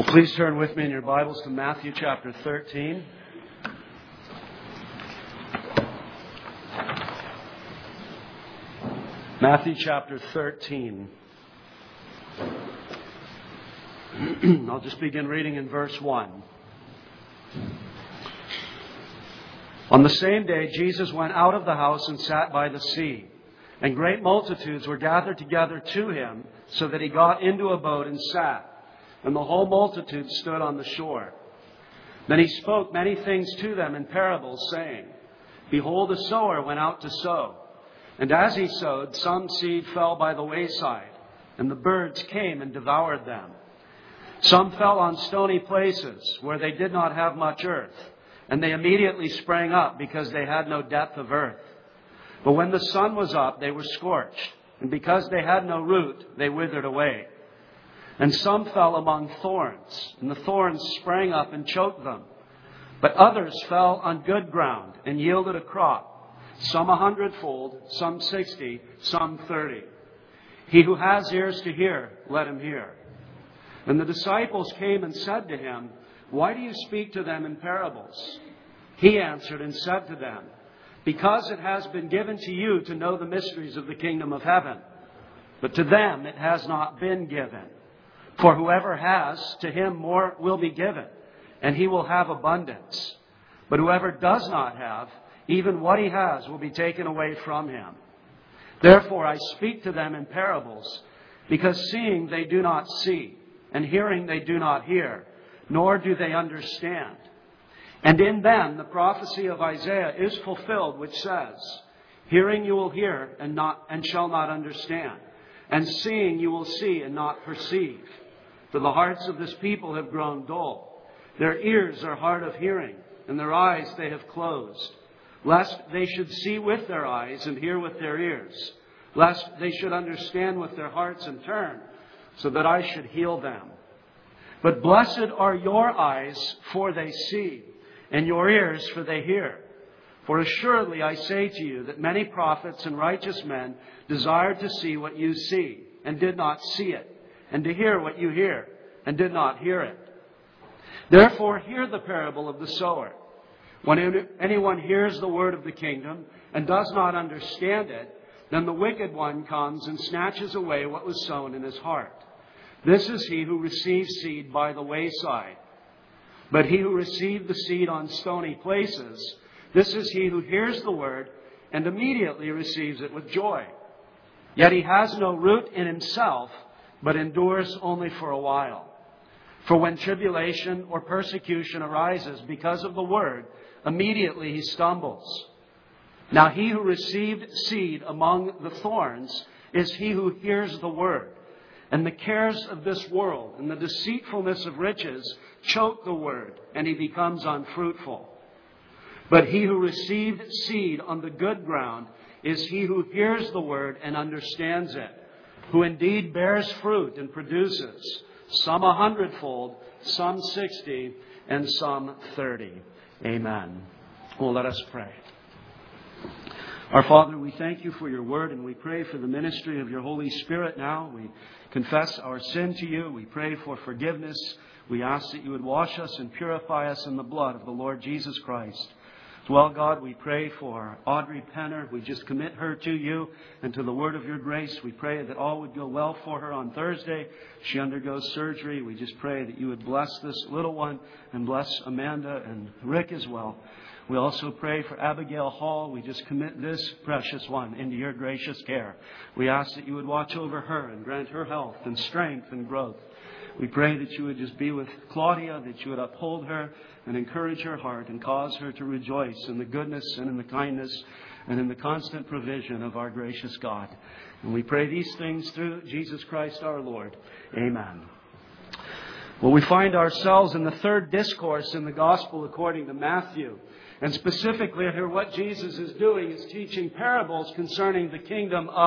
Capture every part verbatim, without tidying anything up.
Well, please turn with me in your Bibles to Matthew chapter thirteen. Matthew chapter thirteen. I'll just begin reading in verse one. On the same day, Jesus went out of the house and sat by the sea. And great multitudes were gathered together to him, so that he got into a boat and sat. And the whole multitude stood on the shore. Then he spoke many things to them in parables, saying, Behold, a sower went out to sow. And as he sowed, some seed fell by the wayside, and the birds came and devoured them. Some fell on stony places, where they did not have much earth, and they immediately sprang up, because they had no depth of earth. But when the sun was up, they were scorched, and because they had no root, they withered away. And some fell among thorns, and the thorns sprang up and choked them. But others fell on good ground and yielded a crop, some a hundredfold, some sixty, some thirty. He who has ears to hear, let him hear. And the disciples came and said to him, Why do you speak to them in parables? He answered and said to them, Because it has been given to you to know the mysteries of the kingdom of heaven, but to them it has not been given. For whoever has, to him more will be given, and he will have abundance. But whoever does not have, even what he has will be taken away from him. Therefore I speak to them in parables, because seeing they do not see, and hearing they do not hear, nor do they understand. And in them the prophecy of Isaiah is fulfilled, which says, Hearing you will hear and not and shall not understand, and seeing you will see and not perceive. For the hearts of this people have grown dull. Their ears are hard of hearing, and their eyes they have closed, lest they should see with their eyes and hear with their ears, lest they should understand with their hearts and turn, so that I should heal them. But blessed are your eyes, for they see, and your ears, for they hear. For assuredly I say to you that many prophets and righteous men desired to see what you see, and did not see it, and to hear what you hear, and did not hear it. Therefore hear the parable of the sower. When anyone hears the word of the kingdom, and does not understand it, then the wicked one comes and snatches away what was sown in his heart. This is he who receives seed by the wayside. But he who received the seed on stony places, this is he who hears the word and immediately receives it with joy. Yet he has no root in himself, but endures only for a while. For when tribulation or persecution arises because of the word, immediately he stumbles. Now he who received seed among the thorns is he who hears the word. And the cares of this world and the deceitfulness of riches choke the word, and he becomes unfruitful. But he who received seed on the good ground is he who hears the word and understands it, who indeed bears fruit and produces, some a hundredfold, some sixty, and some thirty. Amen. Well, let us pray. Our Father, we thank you for your word, and we pray for the ministry of your Holy Spirit now. We confess our sin to you. We pray for forgiveness. We ask that you would wash us and purify us in the blood of the Lord Jesus Christ. As well, God, we pray for Audrey Penner. We just commit her to you and to the word of your grace. We pray that all would go well for her on Thursday. She undergoes surgery. We just pray that you would bless this little one and bless Amanda and Rick as well. We also pray for Abigail Hall. We just commit this precious one into your gracious care. We ask that you would watch over her and grant her health and strength and growth. We pray that you would just be with Claudia, that you would uphold her and encourage her heart and cause her to rejoice in the goodness and in the kindness and in the constant provision of our gracious God. And we pray these things through Jesus Christ our Lord. Amen. Well, we find ourselves in the third discourse in the Gospel according to Matthew. And specifically here, what Jesus is doing is teaching parables concerning the kingdom of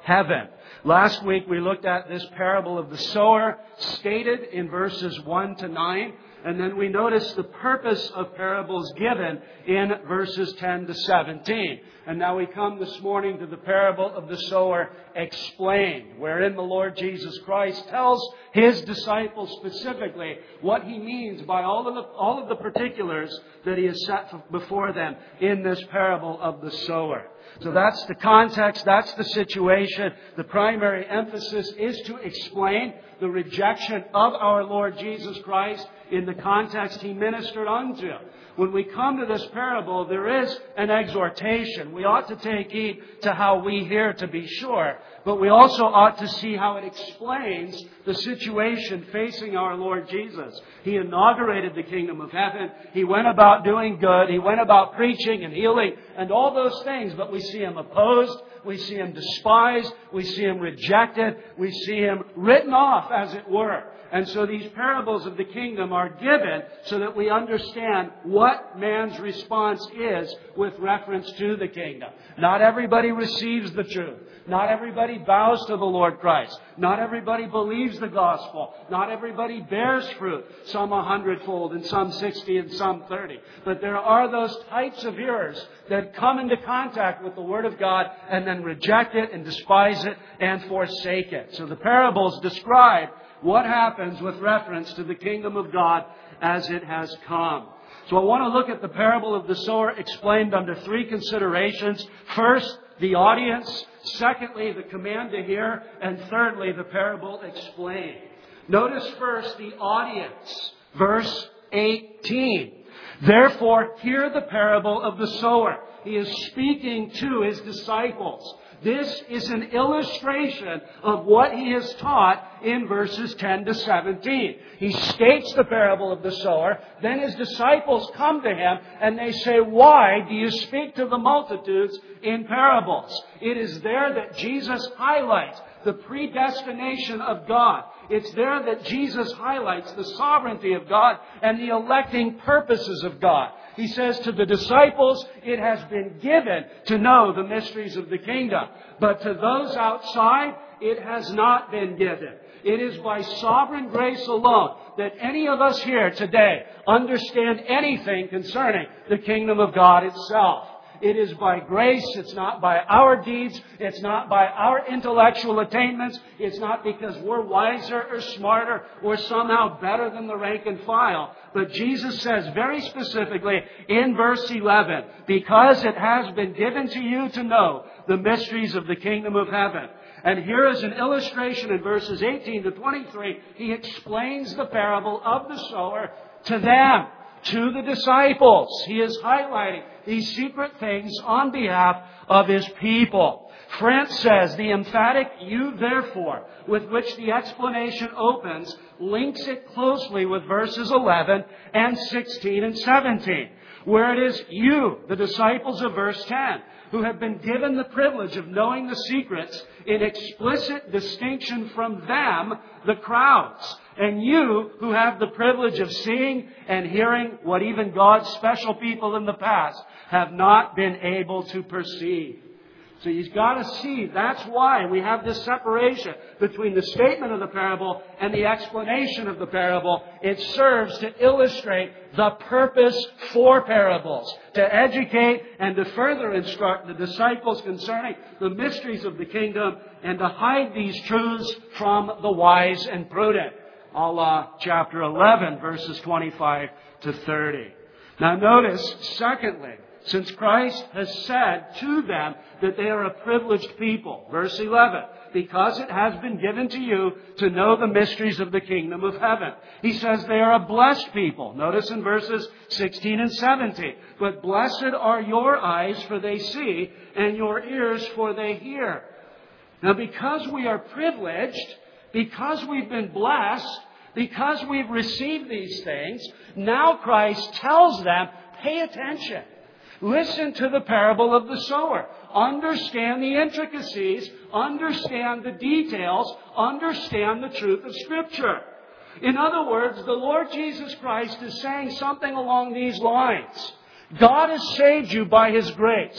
heaven. Last week we looked at this parable of the sower stated in verses one to nine. And then we noticed the purpose of parables given in verses ten to seventeen. And now we come this morning to the parable of the sower explained, wherein the Lord Jesus Christ tells His disciples specifically what He means by all of the, all of the particulars that He has set before them in this parable of the sower. So that's the context, that's the situation. The primary emphasis is to explain the rejection of our Lord Jesus Christ in the context He ministered unto. When we come to this parable, there is an exhortation. We ought to take heed to how we hear, to be sure. But we also ought to see how it explains the situation facing our Lord Jesus. He inaugurated the kingdom of heaven. He went about doing good. He went about preaching and healing and all those things. But we see Him opposed. We see Him despised. We see Him rejected. We see Him written off, as it were. And so these parables of the kingdom are given so that we understand what man's response is with reference to the kingdom. Not everybody receives the truth. Not everybody bows to the Lord Christ. Not everybody believes the gospel. Not everybody bears fruit. Some a hundredfold and some sixty and some thirty. But there are those types of hearers that come into contact with the Word of God and then reject it and despise it and forsake it. So the parables describe what happens with reference to the kingdom of God as it has come. So I want to look at the parable of the sower explained under three considerations. First, the audience. Secondly, the command to hear. And thirdly, the parable explained. Notice first the audience. Verse eighteen. Therefore, hear the parable of the sower. He is speaking to His disciples. This is an illustration of what He has taught in verses ten to seventeen. He states the parable of the sower. Then His disciples come to Him and they say, "Why do you speak to the multitudes in parables?" It is there that Jesus highlights the predestination of God. It's there that Jesus highlights the sovereignty of God and the electing purposes of God. He says to the disciples, it has been given to know the mysteries of the kingdom. But to those outside, it has not been given. It is by sovereign grace alone that any of us here today understand anything concerning the kingdom of God itself. It is by grace. It's not by our deeds. It's not by our intellectual attainments. It's not because we're wiser or smarter or somehow better than the rank and file. But Jesus says very specifically in verse eleven, because it has been given to you to know the mysteries of the kingdom of heaven. And here is an illustration in verses eighteen to twenty-three. He explains the parable of the sower to them, to the disciples. He is highlighting these secret things on behalf of His people. Frant says the emphatic "you therefore" with which the explanation opens links it closely with verses eleven and sixteen and seventeen, where it is you, the disciples of verse ten, who have been given the privilege of knowing the secrets in explicit distinction from them, the crowds. And you who have the privilege of seeing and hearing what even God's special people in the past have not been able to perceive. So you've got to see, that's why we have this separation between the statement of the parable and the explanation of the parable. It serves to illustrate the purpose for parables, to educate and to further instruct the disciples concerning the mysteries of the kingdom and to hide these truths from the wise and prudent. A la chapter eleven, verses twenty-five to thirty. Now notice, secondly, since Christ has said to them that they are a privileged people. Verse eleven, because it has been given to you to know the mysteries of the kingdom of heaven. He says they are a blessed people. Notice in verses sixteen and seventeen. But blessed are your eyes, for they see, and your ears, for they hear. Now because we are privileged, because we've been blessed, because we've received these things, now Christ tells them, pay attention. Listen to the parable of the sower. Understand the intricacies. Understand the details. Understand the truth of Scripture. In other words, the Lord Jesus Christ is saying something along these lines. God has saved you by His grace.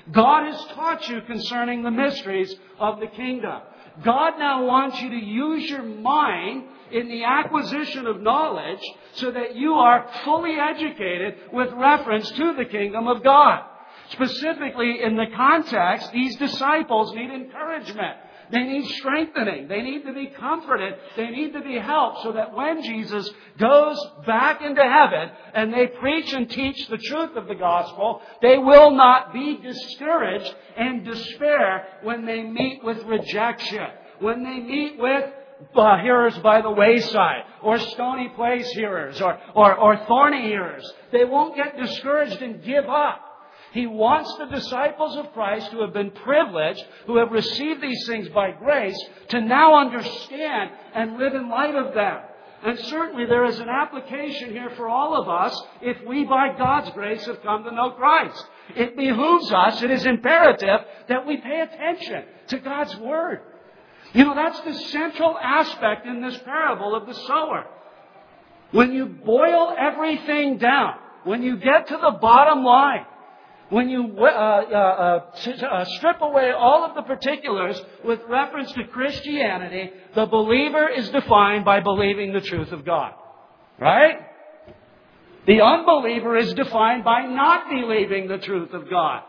God has taught you concerning the mysteries of the kingdom. God now wants you to use your mind in the acquisition of knowledge so that you are fully educated with reference to the kingdom of God. Specifically, in the context, these disciples need encouragement. They need strengthening. They need to be comforted. They need to be helped so that when Jesus goes back into heaven and they preach and teach the truth of the gospel, they will not be discouraged and despair when they meet with rejection, when they meet with uh, hearers by the wayside, or stony place hearers, or, or, or thorny hearers. They won't get discouraged and give up. He wants the disciples of Christ who have been privileged, who have received these things by grace, to now understand and live in light of them. And certainly there is an application here for all of us if we by God's grace have come to know Christ. It behooves us, it is imperative that we pay attention to God's Word. You know, that's the central aspect in this parable of the sower. When you boil everything down, when you get to the bottom line, when you uh, uh, uh, strip away all of the particulars with reference to Christianity, the believer is defined by believing the truth of God. Right? The unbeliever is defined by not believing the truth of God.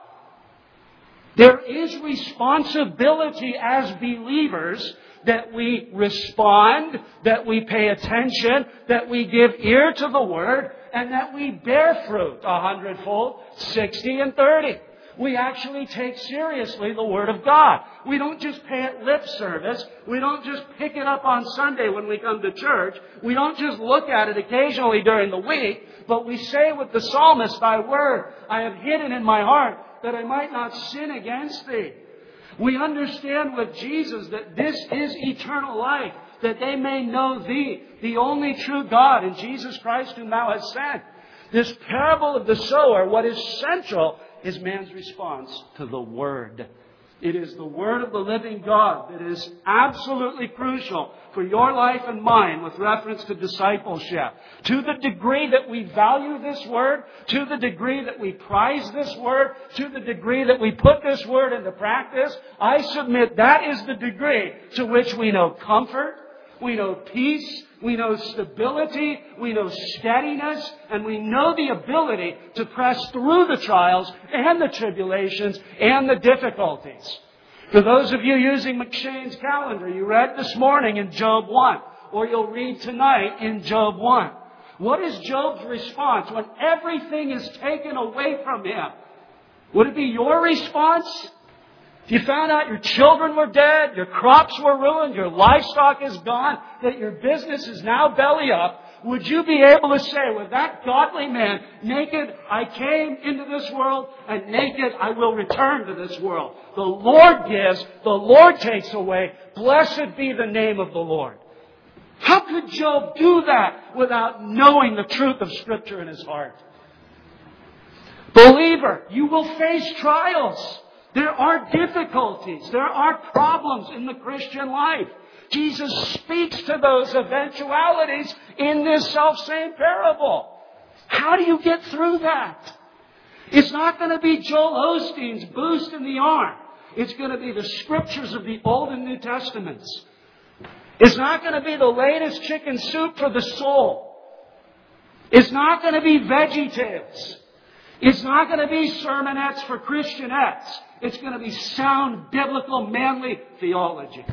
There is responsibility as believers that we respond, that we pay attention, that we give ear to the Word, and that we bear fruit a hundredfold, sixty and thirty. We actually take seriously the Word of God. We don't just pay it lip service. We don't just pick it up on Sunday when we come to church. We don't just look at it occasionally during the week, but we say with the psalmist, Thy Word I have hidden in my heart that I might not sin against Thee. We understand with Jesus that this is eternal life, that they may know Thee, the only true God, and Jesus Christ whom Thou hast sent. This parable of the sower, what is central is man's response to the Word. It is the Word of the living God that is absolutely crucial for your life and mine with reference to discipleship. To the degree that we value this Word, to the degree that we prize this Word, to the degree that we put this Word into practice, I submit that is the degree to which we know comfort, we know peace, we know stability, we know steadiness, and we know the ability to press through the trials and the tribulations and the difficulties. For those of you using McShane's calendar, you read this morning in Job one, or you'll read tonight in Job one. What is Job's response when everything is taken away from him? Would it be your response? If you found out your children were dead, your crops were ruined, your livestock is gone, that your business is now belly up, would you be able to say with that godly man, naked I came into this world and naked I will return to this world. The Lord gives, the Lord takes away. Blessed be the name of the Lord. How could Job do that without knowing the truth of Scripture in his heart? Believer, you will face trials. There are difficulties. There are problems in the Christian life. Jesus speaks to those eventualities in this self-same parable. How do you get through that? It's not going to be Joel Osteen's boost in the arm. It's going to be the Scriptures of the Old and New Testaments. It's not going to be the latest chicken soup for the soul. It's not going to be VeggieTales. It's not going to be sermonettes for Christianettes. It's going to be sound, biblical, manly theology.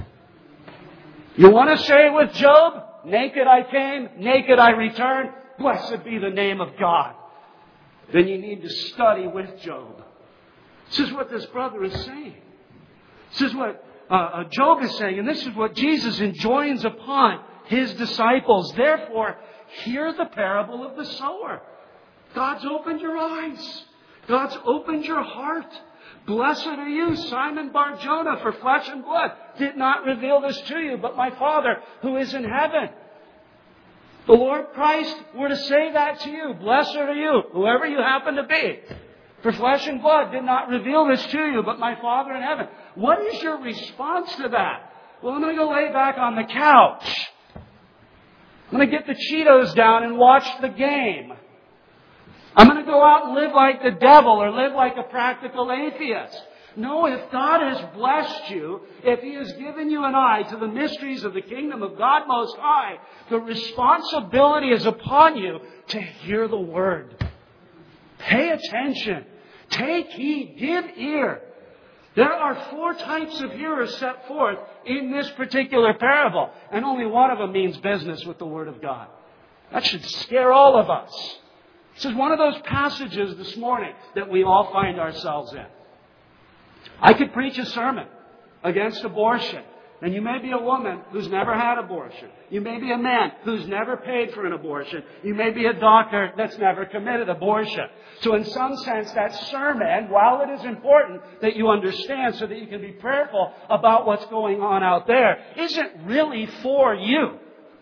You want to say with Job, naked I came, naked I return, blessed be the name of God. Then you need to study with Job. This is what this brother is saying. This is what uh, Job is saying, and this is what Jesus enjoins upon His disciples. Therefore, hear the parable of the sower. God's opened your eyes. God's opened your heart. Blessed are you, Simon Bar-Jonah, for flesh and blood did not reveal this to you, but my Father who is in heaven. The Lord Christ were to say that to you. Blessed are you, whoever you happen to be. For flesh and blood did not reveal this to you, but my Father in heaven. What is your response to that? Well, I'm going to go lay back on the couch. I'm going to get the Cheetos down and watch the game. I'm going to go out and live like the devil or live like a practical atheist. No, if God has blessed you, if He has given you an eye to the mysteries of the kingdom of God Most High, the responsibility is upon you to hear the Word. Pay attention. Take heed. Give ear. There are four types of hearers set forth in this particular parable, and only one of them means business with the Word of God. That should scare all of us. This is one of those passages this morning that we all find ourselves in. I could preach a sermon against abortion, and you may be a woman who's never had abortion. You may be a man who's never paid for an abortion. You may be a doctor that's never committed abortion. So in some sense, that sermon, while it is important that you understand so that you can be prayerful about what's going on out there, isn't really for you.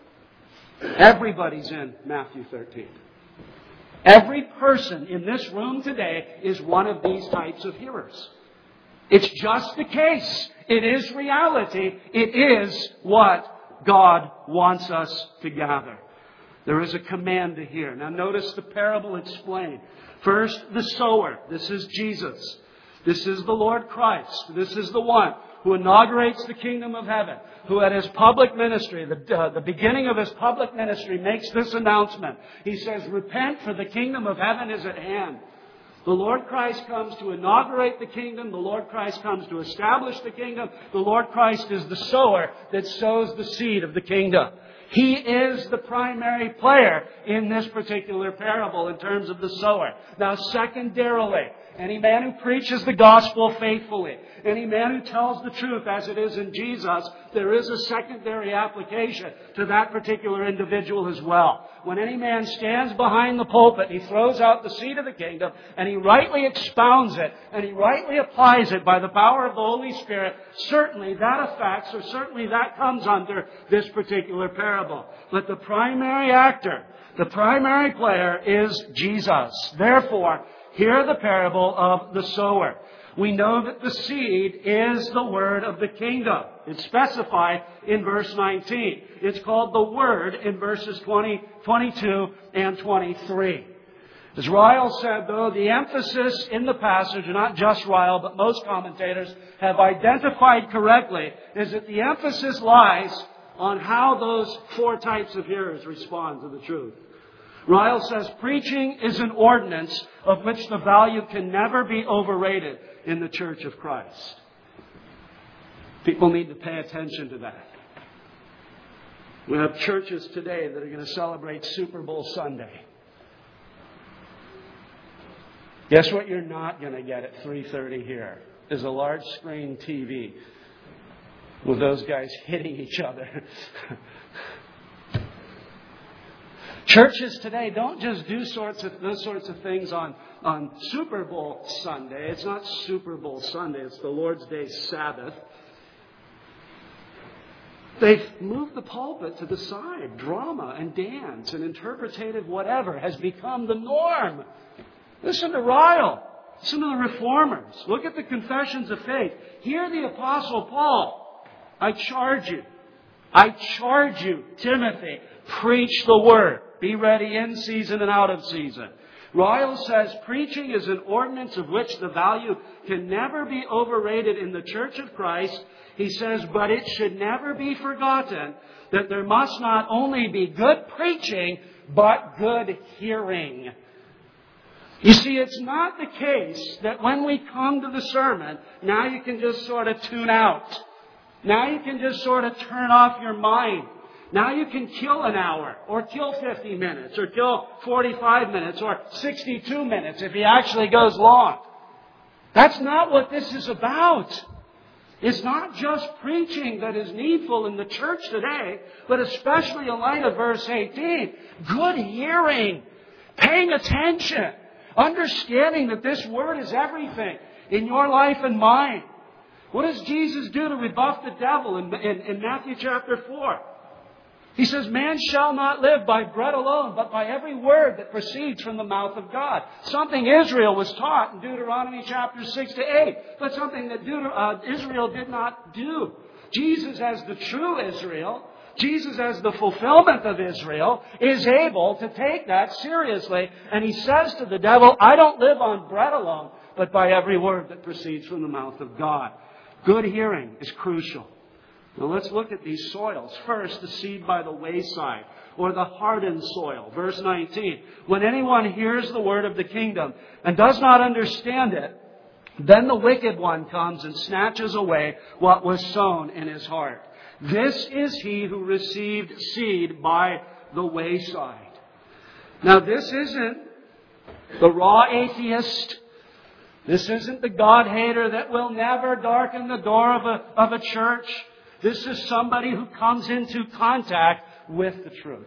Everybody's in Matthew thirteen. Every person in this room today is one of these types of hearers. It's just the case. It is reality. It is what God wants us to gather. There is a command to hear. Now notice the parable explained. First, the sower. This is Jesus. This is the Lord Christ. This is the one who inaugurates the kingdom of heaven, who at his public ministry, the, uh, the beginning of his public ministry, makes this announcement. He says, repent, for the kingdom of heaven is at hand. The Lord Christ comes to inaugurate the kingdom. The Lord Christ comes to establish the kingdom. The Lord Christ is the sower that sows the seed of the kingdom. He is the primary player in this particular parable in terms of the sower. Now, secondarily, any man who preaches the gospel faithfully, any man who tells the truth as it is in Jesus, there is a secondary application to that particular individual as well. When any man stands behind the pulpit, he throws out the seed of the kingdom, and he rightly expounds it, and he rightly applies it by the power of the Holy Spirit, certainly that affects, or certainly that comes under this particular parable. But the primary actor, the primary player is Jesus. Therefore, hear the parable of the sower. We know that the seed is the word of the kingdom. It's specified in verse nineteen. It's called the word in verses twenty, twenty-two, and twenty-three. As Ryle said, though, the emphasis in the passage, and not just Ryle, but most commentators have identified correctly, is that the emphasis lies on how those four types of hearers respond to the truth. Ryle says, preaching is an ordinance of which the value can never be overrated in the Church of Christ. People need to pay attention to that. We have churches today that are going to celebrate Super Bowl Sunday. Guess what you're not going to get at three thirty here is a large screen T V with those guys hitting each other. Churches today don't just do sorts of those sorts of things on, on Super Bowl Sunday. It's not Super Bowl Sunday. It's the Lord's Day Sabbath. They've moved the pulpit to the side. Drama and dance and interpretative whatever has become the norm. Listen to Ryle. Listen to the reformers. Look at the confessions of faith. Hear the Apostle Paul. I charge you. I charge you, Timothy, preach the word. Be ready in season and out of season. Ryle says, preaching is an ordinance of which the value can never be overrated in the Church of Christ. He says, but it should never be forgotten that there must not only be good preaching, but good hearing. You see, it's not the case that when we come to the sermon, now you can just sort of tune out. Now you can just sort of turn off your mind. Now you can kill an hour, or kill fifty minutes, or kill forty-five minutes, or sixty-two minutes if he actually goes long. That's not what this is about. It's not just preaching that is needful in the church today, but especially in light of verse eighteen. Good hearing, paying attention, understanding that this word is everything in your life and mine. What does Jesus do to rebuff the devil in, in, in Matthew chapter four? He says, man shall not live by bread alone, but by every word that proceeds from the mouth of God. Something Israel was taught in Deuteronomy chapters six to eight, but something that Deuter- uh, Israel did not do. Jesus, as the true Israel, Jesus, as the fulfillment of Israel, is able to take that seriously. And He says to the devil, I don't live on bread alone, but by every word that proceeds from the mouth of God. Good hearing is crucial. Now let's look at these soils. First, the seed by the wayside, or the hardened soil. Verse nineteen. When anyone hears the word of the kingdom and does not understand it, then the wicked one comes and snatches away what was sown in his heart. This is he who received seed by the wayside. Now this isn't the raw atheist. This isn't the God-hater that will never darken the door of a, of a church. This is somebody who comes into contact with the truth.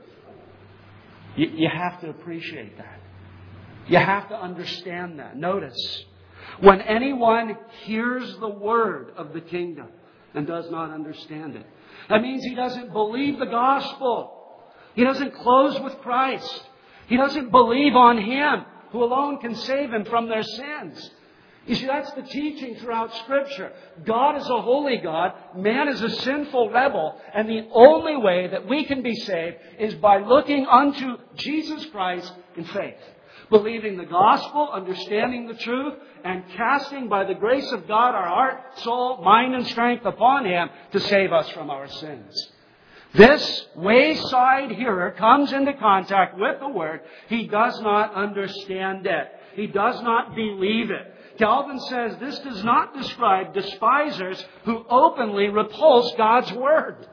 You, you have to appreciate that. You have to understand that. Notice, when anyone hears the word of the kingdom and does not understand it, that means he doesn't believe the gospel. He doesn't close with Christ. He doesn't believe on Him who alone can save him from their sins. You see, that's the teaching throughout Scripture. God is a holy God. Man is a sinful rebel. And the only way that we can be saved is by looking unto Jesus Christ in faith. Believing the gospel, understanding the truth, and casting by the grace of God our heart, soul, mind, and strength upon Him to save us from our sins. This wayside hearer comes into contact with the Word. He does not understand it. He does not believe it. Calvin says this does not describe despisers who openly repulse God's Word.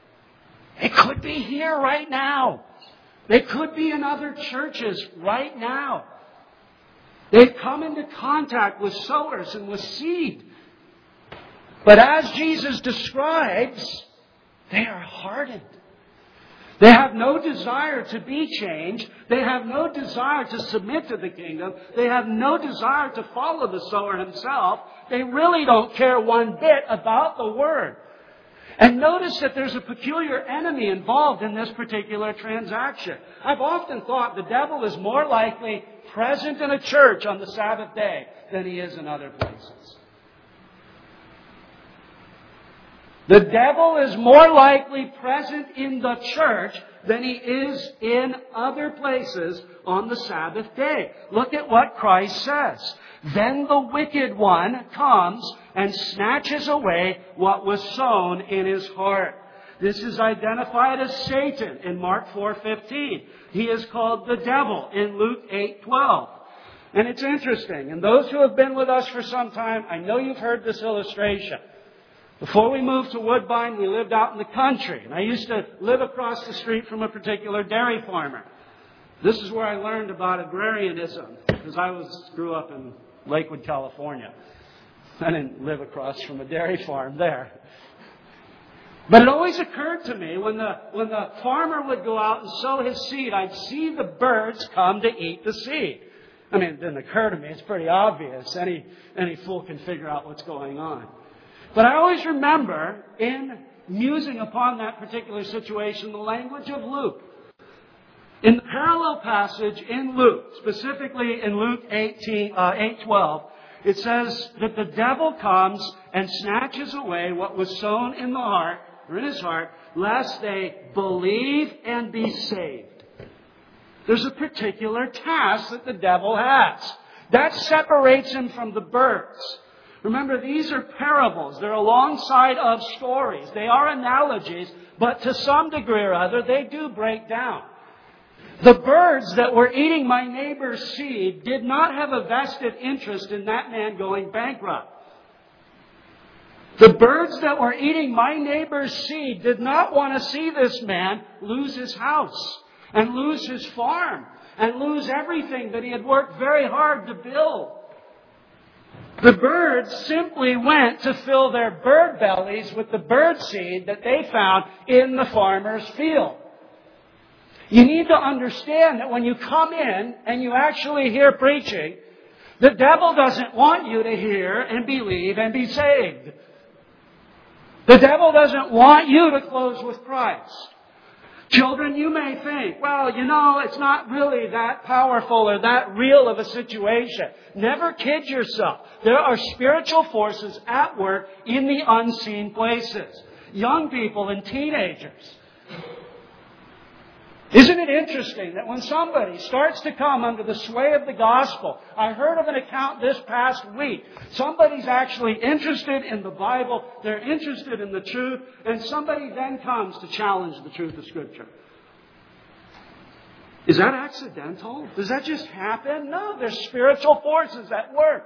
It could be here right now. They could be in other churches right now. They've come into contact with sowers and with seed. But as Jesus describes, they are hardened. They have no desire to be changed. They have no desire to submit to the kingdom. They have no desire to follow the sower himself. They really don't care one bit about the Word. And notice that there's a peculiar enemy involved in this particular transaction. I've often thought the devil is more likely present in a church on the Sabbath day than he is in other places. The devil is more likely present in the church than he is in other places on the Sabbath day. Look at what Christ says. Then the wicked one comes and snatches away what was sown in his heart. This is identified as Satan in Mark four fifteen. He is called the devil in Luke eight twelve. And it's interesting. And those who have been with us for some time, I know you've heard this illustration. Before we moved to Woodbine, we lived out in the country. And I used to live across the street from a particular dairy farmer. This is where I learned about agrarianism, because I was grew up in Lakewood, California. I didn't live across from a dairy farm there. But it always occurred to me when the when the farmer would go out and sow his seed, I'd see the birds come to eat the seed. I mean, it didn't occur to me. It's pretty obvious. Any any fool can figure out what's going on. But I always remember, in musing upon that particular situation, the language of Luke. In the parallel passage in Luke, specifically in Luke eighteen, uh, eight twelve, it says that the devil comes and snatches away what was sown in the heart, or in his heart, lest they believe and be saved. There's a particular task that the devil has. That separates him from the birds. Remember, these are parables. They're alongside of stories. They are analogies, but to some degree or other, they do break down. The birds that were eating my neighbor's seed did not have a vested interest in that man going bankrupt. The birds that were eating my neighbor's seed did not want to see this man lose his house and lose his farm and lose everything that he had worked very hard to build. The birds simply went to fill their bird bellies with the bird seed that they found in the farmer's field. You need to understand that when you come in and you actually hear preaching, the devil doesn't want you to hear and believe and be saved. The devil doesn't want you to close with Christ. Children, you may think, well, you know, it's not really that powerful or that real of a situation. Never kid yourself. There are spiritual forces at work in the unseen places. Young people and teenagers. Isn't it interesting that when somebody starts to come under the sway of the gospel, I heard of an account this past week, somebody's actually interested in the Bible, they're interested in the truth, and somebody then comes to challenge the truth of Scripture. Is that accidental? Does that just happen? No, there's spiritual forces at work.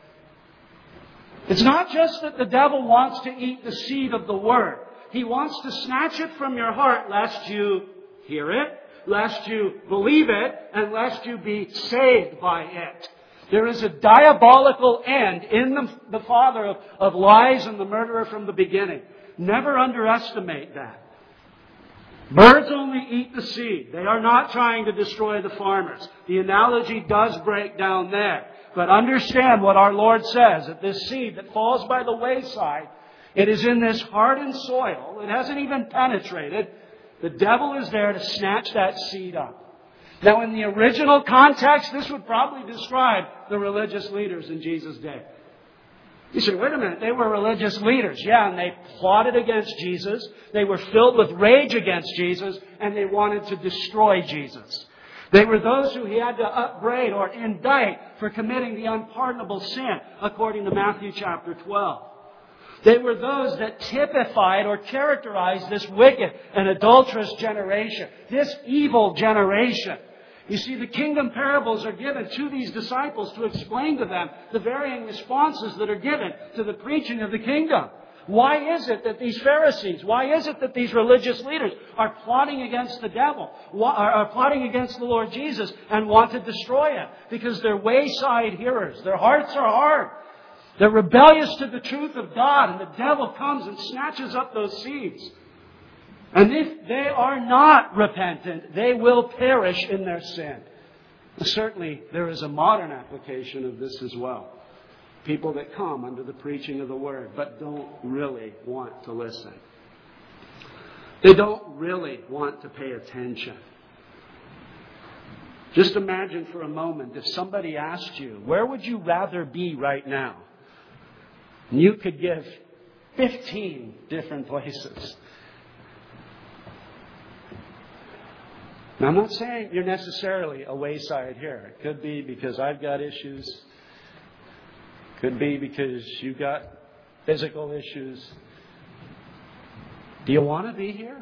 It's not just that the devil wants to eat the seed of the Word. He wants to snatch it from your heart lest you hear it, lest you believe it, and lest you be saved by it. There is a diabolical end in the, the father of, of lies and the murderer from the beginning. Never underestimate that. Birds only eat the seed. They are not trying to destroy the farmers. The analogy does break down there. But understand what our Lord says, that this seed that falls by the wayside, it is in this hardened soil. It hasn't even penetrated. The devil is there to snatch that seed up. Now, in the original context, this would probably describe the religious leaders in Jesus' day. You say, wait a minute, they were religious leaders. Yeah, and they plotted against Jesus. They were filled with rage against Jesus, and they wanted to destroy Jesus. They were those who he had to upbraid or indict for committing the unpardonable sin, according to Matthew chapter twelve. They were those that typified or characterized this wicked and adulterous generation, this evil generation. You see, the kingdom parables are given to these disciples to explain to them the varying responses that are given to the preaching of the kingdom. Why is it that these Pharisees, why is it that these religious leaders are plotting against the devil, are plotting against the Lord Jesus and want to destroy Him? Because they're wayside hearers. Their hearts are hard. They're rebellious to the truth of God, and the devil comes and snatches up those seeds. And if they are not repentant, they will perish in their sin. Certainly, there is a modern application of this as well. People that come under the preaching of the Word, but don't really want to listen. They don't really want to pay attention. Just imagine for a moment if somebody asked you, where would you rather be right now? And you could give fifteen different places. Now, I'm not saying you're necessarily a wayside here. It could be because I've got issues. Could be because you've got physical issues. Do you want to be here?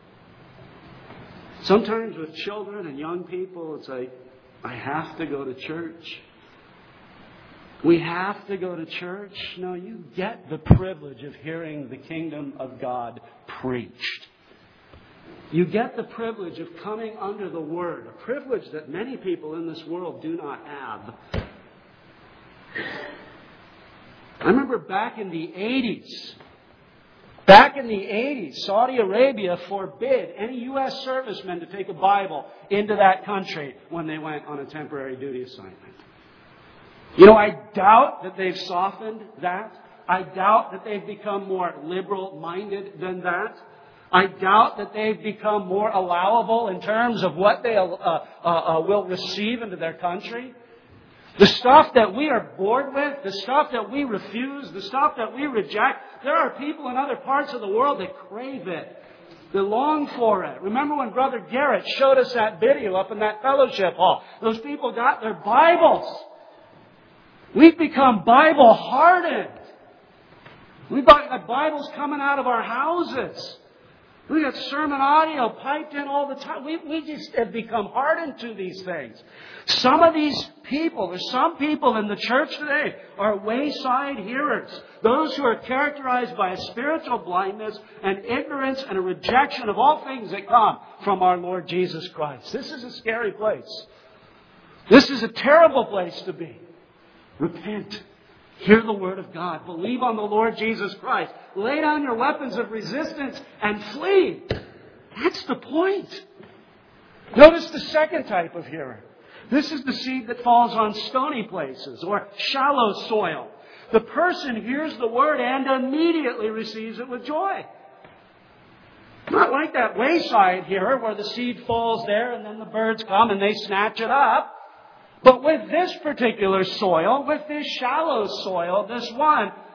Sometimes with children and young people, it's like, I have to go to church. We have to go to church. No, you get the privilege of hearing the kingdom of God preached. You get the privilege of coming under the Word, a privilege that many people in this world do not have. I remember back in the eighties, back in the eighties, Saudi Arabia forbid any U S servicemen to take a Bible into that country when they went on a temporary duty assignment. You know, I doubt that they've softened that. I doubt that they've become more liberal-minded than that. I doubt that they've become more allowable in terms of what they uh, uh, uh, will receive into their country. The stuff that we are bored with, the stuff that we refuse, the stuff that we reject, there are people in other parts of the world that crave it. They long for it. Remember when Brother Garrett showed us that video up in that fellowship hall? Those people got their Bibles. We've become Bible hardened. We've got Bibles coming out of our houses. We've got sermon audio piped in all the time. We, we just have become hardened to these things. Some of these people, there's some people in the church today, are wayside hearers. Those who are characterized by a spiritual blindness and ignorance and a rejection of all things that come from our Lord Jesus Christ. This is a scary place. This is a terrible place to be. Repent. Hear the Word of God. Believe on the Lord Jesus Christ. Lay down your weapons of resistance and flee. That's the point. Notice the second type of hearer. This is the seed that falls on stony places or shallow soil. The person hears the Word and immediately receives it with joy. Not like that wayside hearer where the seed falls there and then the birds come and they snatch it up. But with this particular soil, with this shallow soil, this one,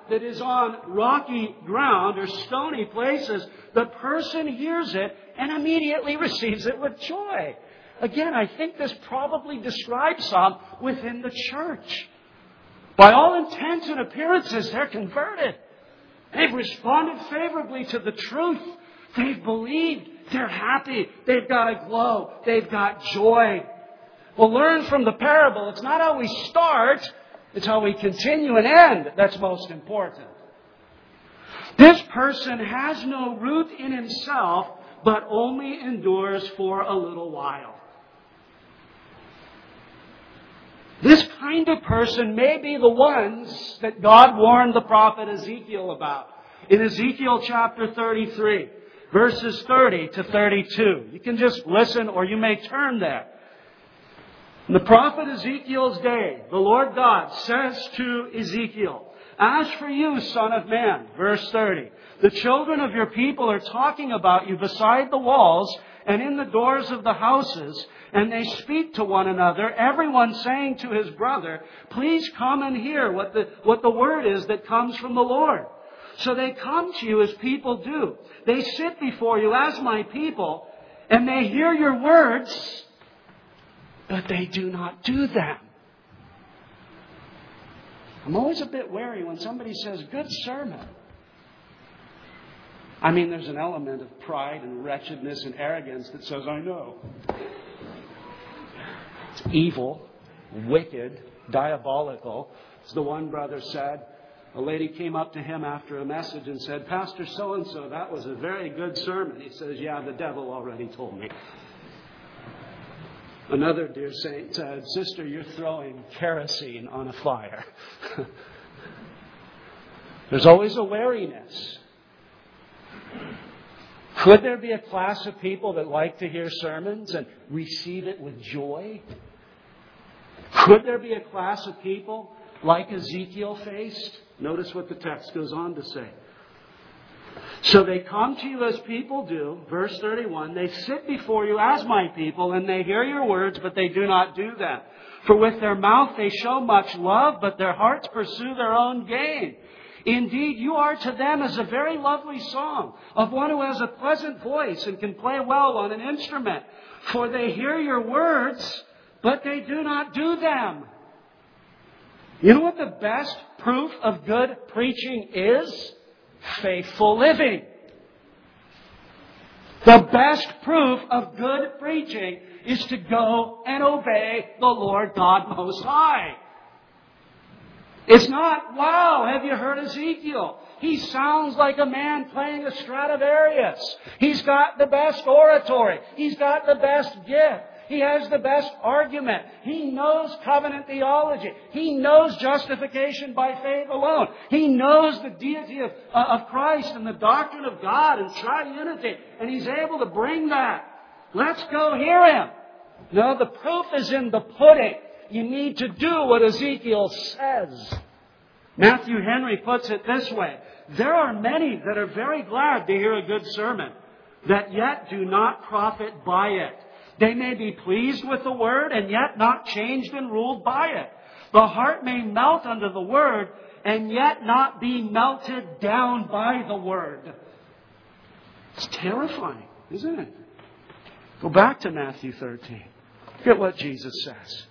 that is on rocky ground or stony places, the person hears it and immediately receives it with joy. Again, I think this probably describes some within the church. By all intents and appearances, they're converted. They've responded favorably to the truth. They've believed. They're happy. They've got a glow. They've got joy. We'll learn from the parable. It's not how we start. It's how we continue and end that's most important. This person has no root in himself, but only endures for a little while. This kind of person may be the ones that God warned the prophet Ezekiel about. In Ezekiel chapter thirty-three, verses thirty to thirty-two. You can just listen or you may turn there. In the prophet Ezekiel's day, the Lord God says to Ezekiel, "As for you, son of man," verse thirty, "the children of your people are talking about you beside the walls and in the doors of the houses, and they speak to one another, everyone saying to his brother, 'Please come and hear what the, what the word is that comes from the Lord.' So they come to you as people do. They sit before you as my people, and they hear your words, but they do not do them." I'm always a bit wary when somebody says, "Good sermon." I mean, there's an element of pride and wretchedness and arrogance that says, "I know." It's evil, wicked, diabolical. As the one brother said, a lady came up to him after a message and said, "Pastor so-and-so, that was a very good sermon." He says, "Yeah, the devil already told me." Another dear saint said, "Sister, you're throwing kerosene on a fire." There's always a wariness. Could there be a class of people that like to hear sermons and receive it with joy? Could there be a class of people like Ezekiel faced? Notice what the text goes on to say. "So they come to you as people do," verse thirty-one, "they sit before you as my people, and they hear your words, but they do not do them. For with their mouth they show much love, but their hearts pursue their own gain. Indeed, you are to them as a very lovely song of one who has a pleasant voice and can play well on an instrument. For they hear your words, but they do not do them." You know what the best proof of good preaching is? Faithful living. The best proof of good preaching is to go and obey the Lord God Most High. It's not, "Wow, have you heard Ezekiel? He sounds like a man playing a Stradivarius. He's got the best oratory. He's got the best gift. He has the best argument. He knows covenant theology. He knows justification by faith alone. He knows the deity of, uh, of Christ and the doctrine of God and triunity. And he's able to bring that. Let's go hear him." No, the proof is in the pudding. You need to do what Ezekiel says. Matthew Henry puts it this way: "There are many that are very glad to hear a good sermon, that yet do not profit by it. They may be pleased with the word and yet not changed and ruled by it. The heart may melt under the word and yet not be melted down by the word." It's terrifying, isn't it? Go back to Matthew thirteen. Look at what Jesus says.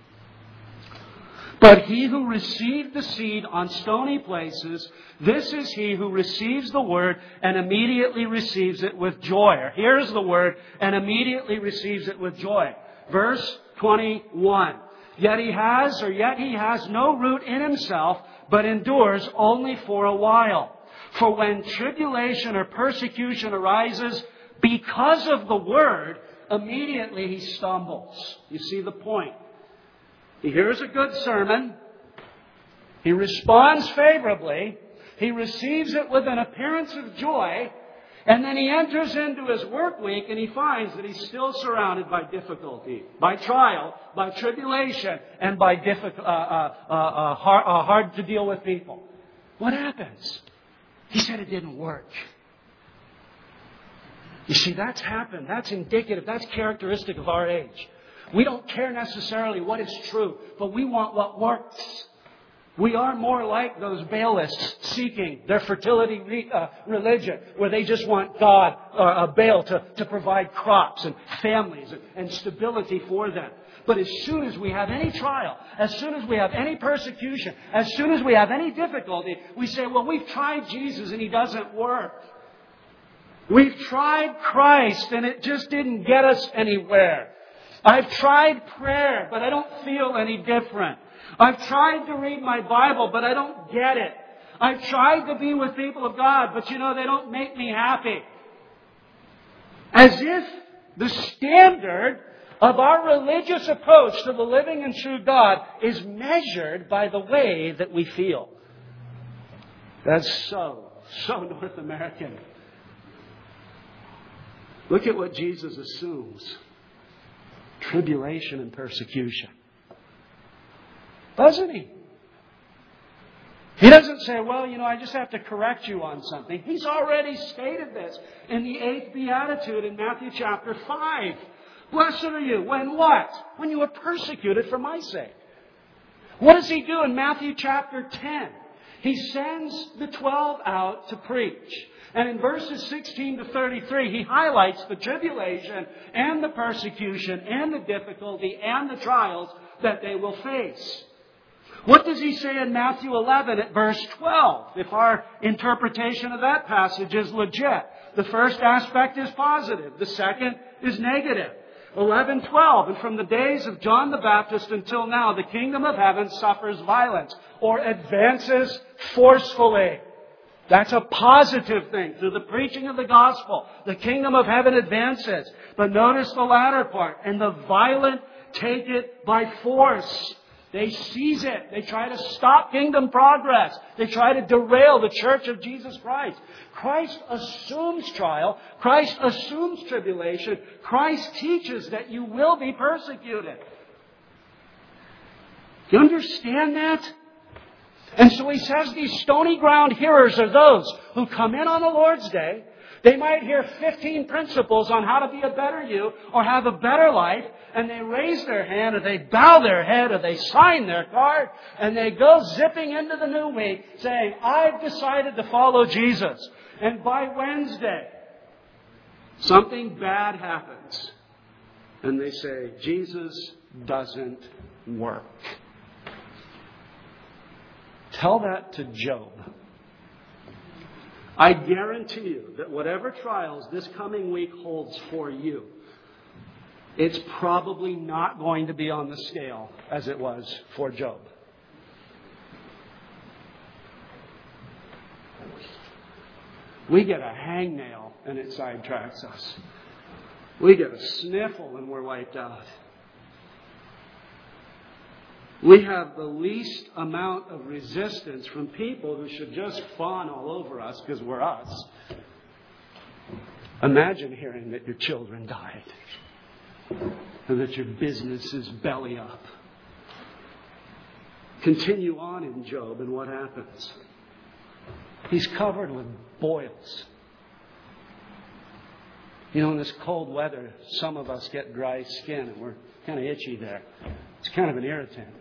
"But he who received the seed on stony places, this is he who receives the word and immediately receives it with joy." Or here's the word and immediately receives it with joy. Verse twenty-one. "Yet he has, or yet he has no root in himself, but endures only for a while. For when tribulation or persecution arises because of the word, immediately he stumbles." You see the point. He hears a good sermon. He responds favorably. He receives it with an appearance of joy. And then he enters into his work week and he finds that he's still surrounded by difficulty, by trial, by tribulation, and by difficult, uh, uh, uh, uh, hard, uh, hard to deal with people. What happens? He said it didn't work. You see, that's happened. That's indicative. That's characteristic of our age. We don't care necessarily what is true, but we want what works. We are more like those Baalists seeking their fertility re, uh, religion, where they just want God, uh, Baal, to, to provide crops and families and, and stability for them. But as soon as we have any trial, as soon as we have any persecution, as soon as we have any difficulty, we say, well, we've tried Jesus and He doesn't work. We've tried Christ and it just didn't get us anywhere. I've tried prayer, but I don't feel any different. I've tried to read my Bible, but I don't get it. I've tried to be with people of God, but you know, they don't make me happy. As if the standard of our religious approach to the living and true God is measured by the way that we feel. That's so, so North American. Look at what Jesus assumes. Tribulation and persecution. Doesn't He? He doesn't say, well, you know, I just have to correct you on something. He's already stated this in the eighth beatitude in Matthew chapter five. Blessed are you. When what? When you are persecuted for my sake. What does He do in Matthew chapter ten? He sends the twelve out to preach. And in verses sixteen to thirty-three, He highlights the tribulation and the persecution and the difficulty and the trials that they will face. What does He say in Matthew eleven at verse twelve? If our interpretation of that passage is legit. The first aspect is positive. The second is negative. eleven twelve, and from the days of John the Baptist until now, the kingdom of heaven suffers violence, or advances forcefully. That's a positive thing. Through the preaching of the gospel, the kingdom of heaven advances. But notice the latter part. And the violent take it by force. They seize it. They try to stop kingdom progress. They try to derail the church of Jesus Christ. Christ assumes trial. Christ assumes tribulation. Christ teaches that you will be persecuted. Do you understand that? And so He says these stony ground hearers are those who come in on the Lord's Day. They might hear fifteen principles on how to be a better you or have a better life. And they raise their hand or they bow their head or they sign their card. And they go zipping into the new week saying, I've decided to follow Jesus. And by Wednesday, something bad happens. And they say, Jesus doesn't work. Tell that to Job. I guarantee you that whatever trials this coming week holds for you, it's probably not going to be on the scale as it was for Job. We get a hangnail and it sidetracks us. We get a sniffle and we're wiped out. We have the least amount of resistance from people who should just fawn all over us because we're us. Imagine hearing that your children died. And that your business is belly up. Continue on in Job and what happens? He's covered with boils. You know, in this cold weather, some of us get dry skin and we're kind of itchy there. It's kind of an irritant.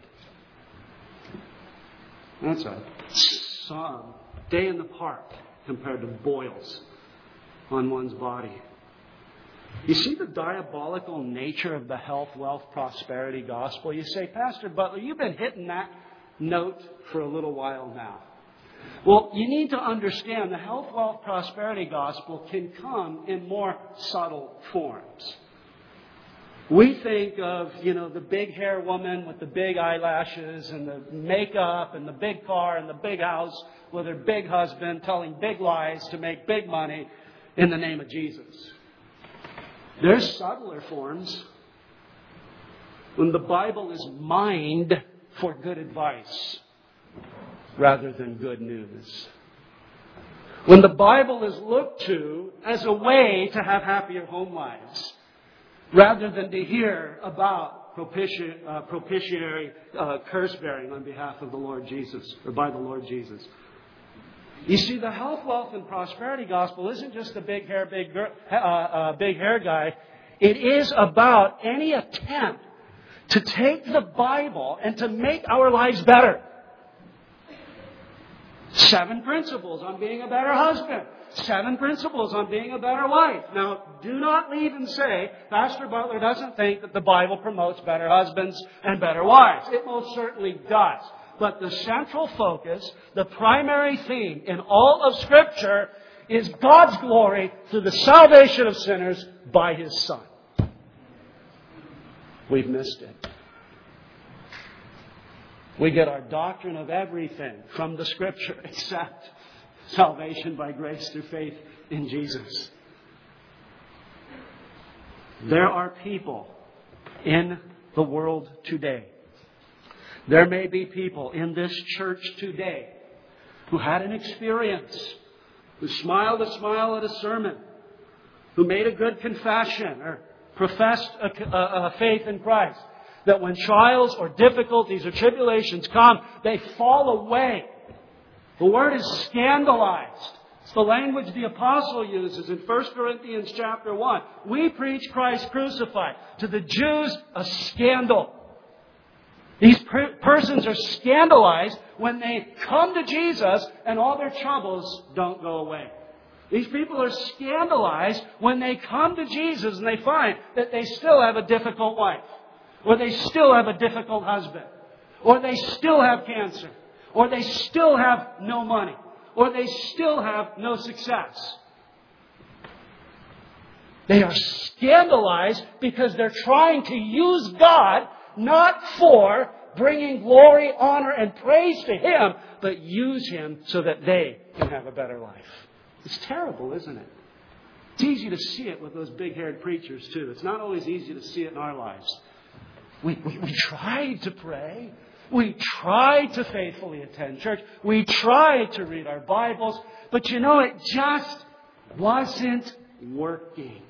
That's a sun, day in the park compared to boils on one's body. You see the diabolical nature of the health, wealth, prosperity gospel? You say, Pastor Butler, you've been hitting that note for a little while now. Well, you need to understand the health, wealth, prosperity gospel can come in more subtle forms. We think of, you know, the big hair woman with the big eyelashes and the makeup and the big car and the big house with her big husband telling big lies to make big money in the name of Jesus. There's subtler forms. When the Bible is mined for good advice rather than good news. When the Bible is looked to as a way to have happier home lives rather than to hear about propiti- uh, propitiatory uh, curse bearing on behalf of the Lord Jesus, or by the Lord Jesus. You see, the health, wealth, and prosperity gospel isn't just the big hair, big, girl, uh, uh, big hair guy. It is about any attempt to take the Bible and to make our lives better. Seven principles on being a better husband. Seven principles on being a better wife. Now, do not leave and say, Pastor Butler doesn't think that the Bible promotes better husbands and better wives. It most certainly does. But the central focus, the primary theme in all of Scripture is God's glory through the salvation of sinners by His Son. We've missed it. We get our doctrine of everything from the Scripture except salvation by grace through faith in Jesus. There are people in the world today. There may be people in this church today who had an experience, who smiled a smile at a sermon, who made a good confession or professed a, a, a faith in Christ, that when trials or difficulties or tribulations come, they fall away. The word is scandalized. It's the language the apostle uses in First Corinthians chapter one. We preach Christ crucified. To the Jews, a scandal. These per- persons are scandalized when they come to Jesus and all their troubles don't go away. These people are scandalized when they come to Jesus and they find that they still have a difficult wife, or they still have a difficult husband, or they still have cancer, or they still have no money, or they still have no success. They are scandalized because they're trying to use God not for bringing glory, honor, and praise to Him, but use Him so that they can have a better life. It's terrible, isn't it? It's easy to see it with those big-haired preachers, too. It's not always easy to see it in our lives. We, we, we tried to pray. We tried to faithfully attend church. We tried to read our Bibles. But you know, it just wasn't working.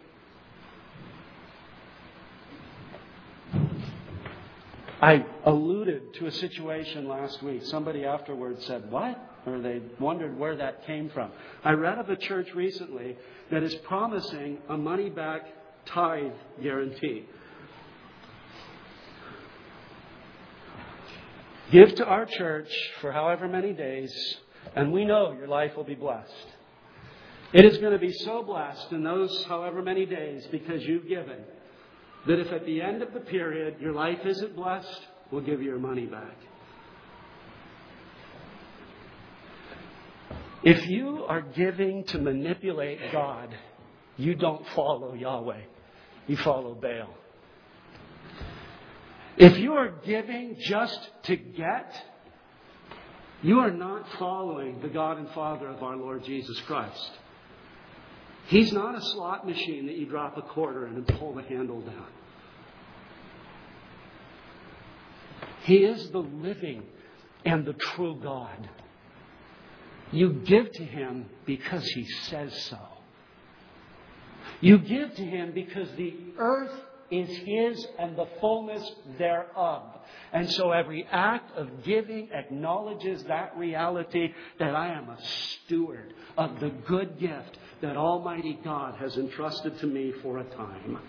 I alluded to a situation last week. Somebody afterwards said, what? Or they wondered where that came from. I read of a church recently that is promising a money-back tithe guarantee. Give to our church for however many days, and we know your life will be blessed. It is going to be so blessed in those however many days because you've given, that if at the end of the period your life isn't blessed, we'll give you your money back. If you are giving to manipulate God, you don't follow Yahweh. You follow Baal. If you are giving just to get, you are not following the God and Father of our Lord Jesus Christ. He's not a slot machine that you drop a quarter in and pull the handle down. He is the living and the true God. You give to Him because He says so. You give to Him because the earth is His and the fullness thereof. And so every act of giving acknowledges that reality, that I am a steward of the good gift that Almighty God has entrusted to me for a time.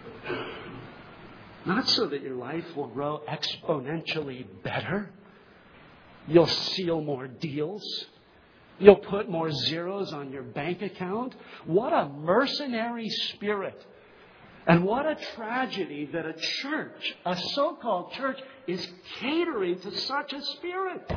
Not so that your life will grow exponentially better. You'll seal more deals. You'll put more zeros on your bank account. What a mercenary spirit. And what a tragedy that a church, a so-called church, is catering to such a spirit.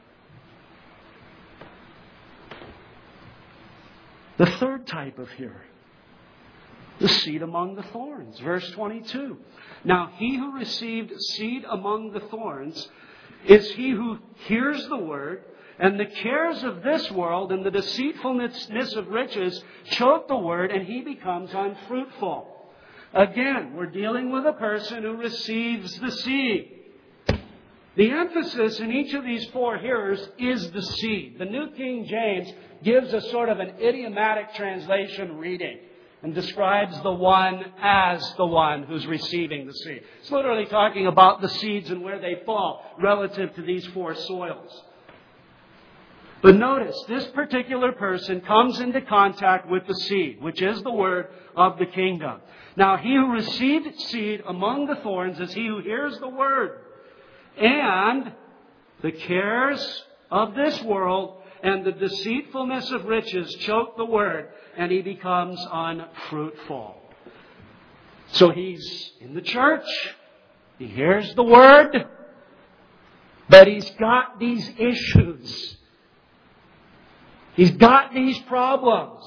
The third type of hearer, the seed among the thorns. Verse twenty-two. Now he who received seed among the thorns is he who hears the word, and the cares of this world and the deceitfulness of riches choke the word, and he becomes unfruitful. Again, we're dealing with a person who receives the seed. The emphasis in each of these four hearers is the seed. The New King James gives a sort of an idiomatic translation reading and describes the one as the one who's receiving the seed. It's literally talking about the seeds and where they fall relative to these four soils. But notice, this particular person comes into contact with the seed, which is the word of the kingdom. Now, he who received seed among the thorns is he who hears the word. And the cares of this world and the deceitfulness of riches choke the word, and he becomes unfruitful. So he's in the church. He hears the word, but he's got these issues. He's got these problems.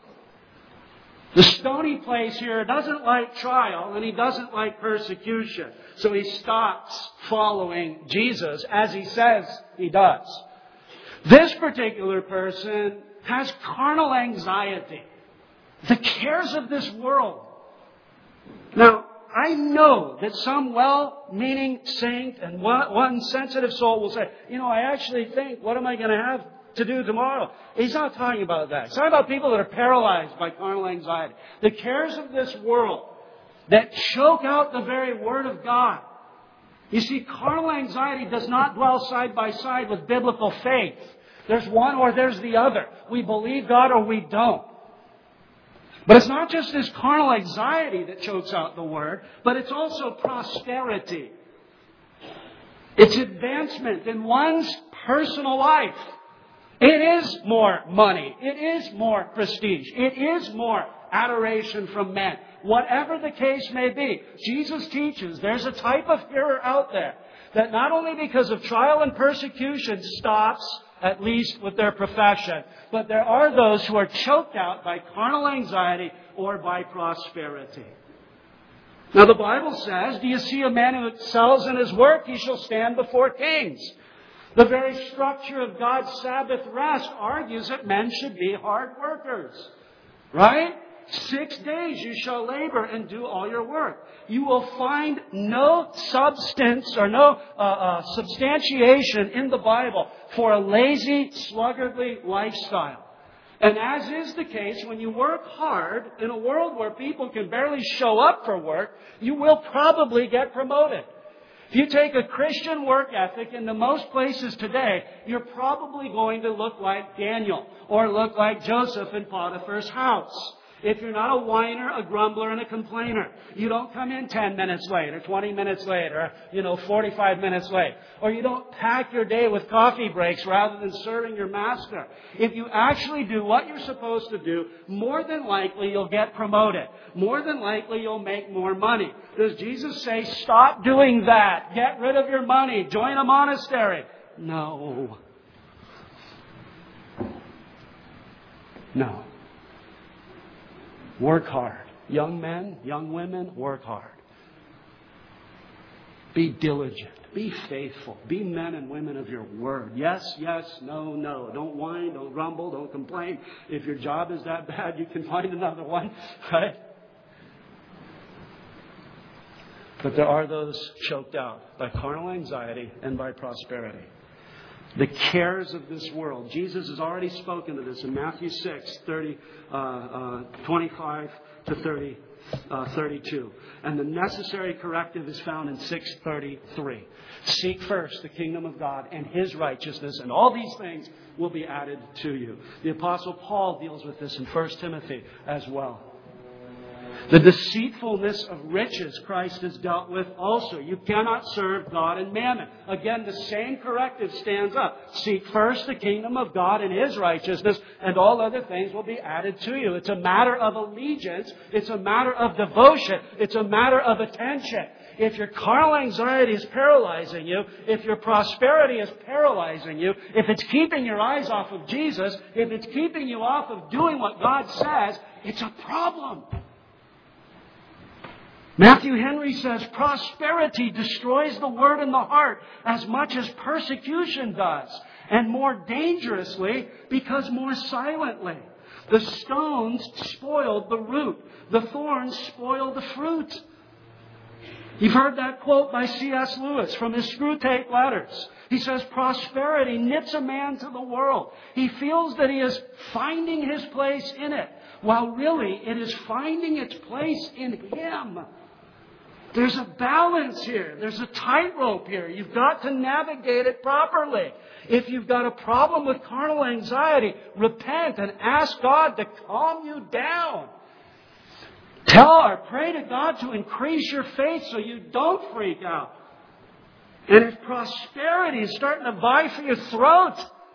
The stony place here doesn't like trial, and he doesn't like persecution. So he stops following Jesus, as he says he does. This particular person has carnal anxiety, the cares of this world. Now, I know that some well-meaning saint and one, one sensitive soul will say, you know, I actually think, what am I going to have to do tomorrow? He's not talking about that. He's talking about people that are paralyzed by carnal anxiety. The cares of this world that choke out the very Word of God. You see, carnal anxiety does not dwell side by side with biblical faith. There's one or there's the other. We believe God or we don't. But it's not just this carnal anxiety that chokes out the Word, but it's also prosperity. It's advancement in one's personal life. It is more money. It is more prestige. It is more adoration from men. Whatever the case may be, Jesus teaches there's a type of hearer out there that not only because of trial and persecution stops, at least with their profession, but there are those who are choked out by carnal anxiety or by prosperity. Now the Bible says, do you see a man who excels in his work? He shall stand before kings. The very structure of God's Sabbath rest argues that men should be hard workers. Right? Six days you shall labor and do all your work. You will find no substance or no uh, uh, substantiation in the Bible for a lazy, sluggardly lifestyle. And as is the case, when you work hard in a world where people can barely show up for work, you will probably get promoted. If you take a Christian work ethic into most places today, you're probably going to look like Daniel or look like Joseph in Potiphar's house. If you're not a whiner, a grumbler, and a complainer, you don't come in ten minutes late or twenty minutes late or, you know, forty-five minutes late. Or you don't pack your day with coffee breaks rather than serving your master. If you actually do what you're supposed to do, more than likely you'll get promoted. More than likely you'll make more money. Does Jesus say, stop doing that? Get rid of your money. Join a monastery. No. No. Work hard. Young men, young women, work hard. Be diligent. Be faithful. Be men and women of your word. Yes, yes, no, no. Don't whine, don't grumble, don't complain. If your job is that bad, you can find another one, right? But there are those choked out by carnal anxiety and by prosperity. The cares of this world. Jesus has already spoken to this in Matthew six, thirty, uh, uh, twenty-five to thirty, uh, thirty-two. And the necessary corrective is found in six thirty-three. Seek first the kingdom of God and His righteousness, and all these things will be added to you. The Apostle Paul deals with this in First Timothy as well. The deceitfulness of riches Christ has dealt with also. You cannot serve God and mammon. Again, the same corrective stands up. Seek first the kingdom of God and His righteousness, and all other things will be added to you. It's a matter of allegiance. It's a matter of devotion. It's a matter of attention. If your carnal anxiety is paralyzing you, if your prosperity is paralyzing you, if it's keeping your eyes off of Jesus, if it's keeping you off of doing what God says, it's a problem. Matthew Henry says, prosperity destroys the word in the heart as much as persecution does, and more dangerously because more silently. The stones spoiled the root. The thorns spoil the fruit. You've heard that quote by C S Lewis from his Screwtape Letters. He says, prosperity knits a man to the world. He feels that he is finding his place in it, while really it is finding its place in Him. There's a balance here. There's a tightrope here. You've got to navigate it properly. If you've got a problem with carnal anxiety, repent and ask God to calm you down. Tell or pray to God to increase your faith so you don't freak out. And if prosperity is starting to vie for your throat,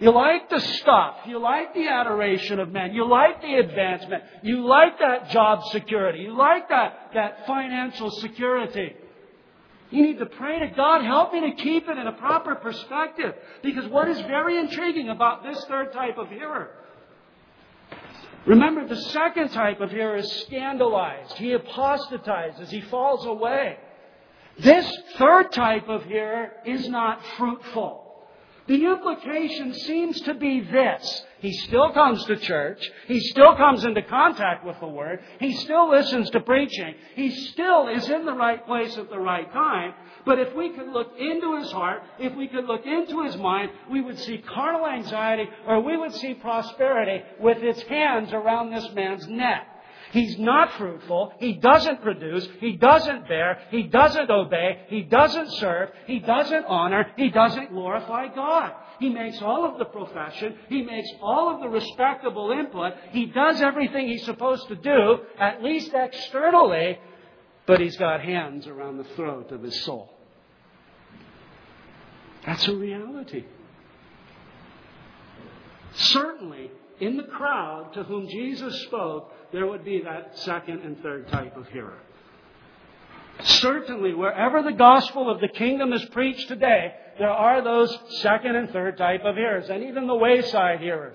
You like the stuff. You like the adoration of men. You like the advancement. You like that job security. You like that, that financial security. You need to pray to God, help me to keep it in a proper perspective. Because what is very intriguing about this third type of hearer, remember, the second type of hearer is scandalized. He apostatizes. He falls away. This third type of hearer is not fruitful. The implication seems to be this. He still comes to church. He still comes into contact with the Word. He still listens to preaching. He still is in the right place at the right time. But if we could look into his heart, if we could look into his mind, we would see carnal anxiety, or we would see prosperity with its hands around this man's neck. He's not fruitful. He doesn't produce. He doesn't bear. He doesn't obey. He doesn't serve. He doesn't honor. He doesn't glorify God. He makes all of the profession. He makes all of the respectable input. He does everything he's supposed to do, at least externally, but he's got hands around the throat of his soul. That's a reality. Certainly, in the crowd to whom Jesus spoke, there would be that second and third type of hearer. Certainly, wherever the gospel of the kingdom is preached today, there are those second and third type of hearers, and even the wayside hearers.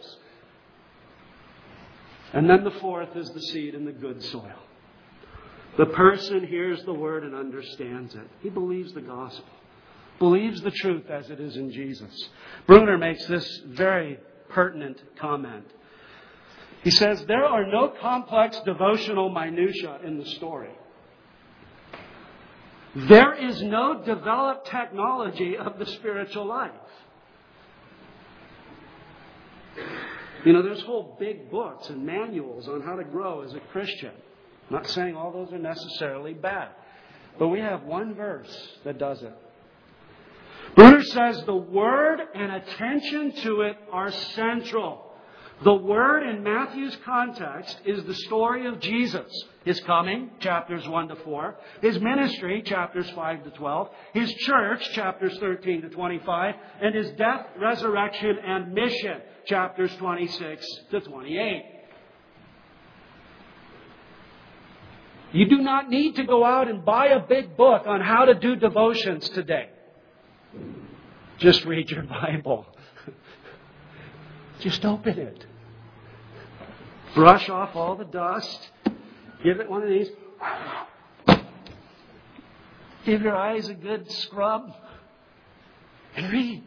And then the fourth is the seed in the good soil. The person hears the word and understands it. He believes the gospel, believes the truth as it is in Jesus. Bruner makes this very pertinent comment. He says, there are no complex devotional minutiae in the story. There is no developed technology of the spiritual life. You know, there's whole big books and manuals on how to grow as a Christian. I'm not saying all those are necessarily bad. But we have one verse that does it. Bruner says the word and attention to it are central. The word in Matthew's context is the story of Jesus. His coming, chapters one to four. His ministry, chapters five to twelve. His church, chapters thirteen to twenty-five. And his death, resurrection, and mission, chapters twenty-six to twenty-eight. You do not need to go out and buy a big book on how to do devotions today. Just read your Bible. Just open it. Brush off all the dust. Give it one of these. Give your eyes a good scrub. And read.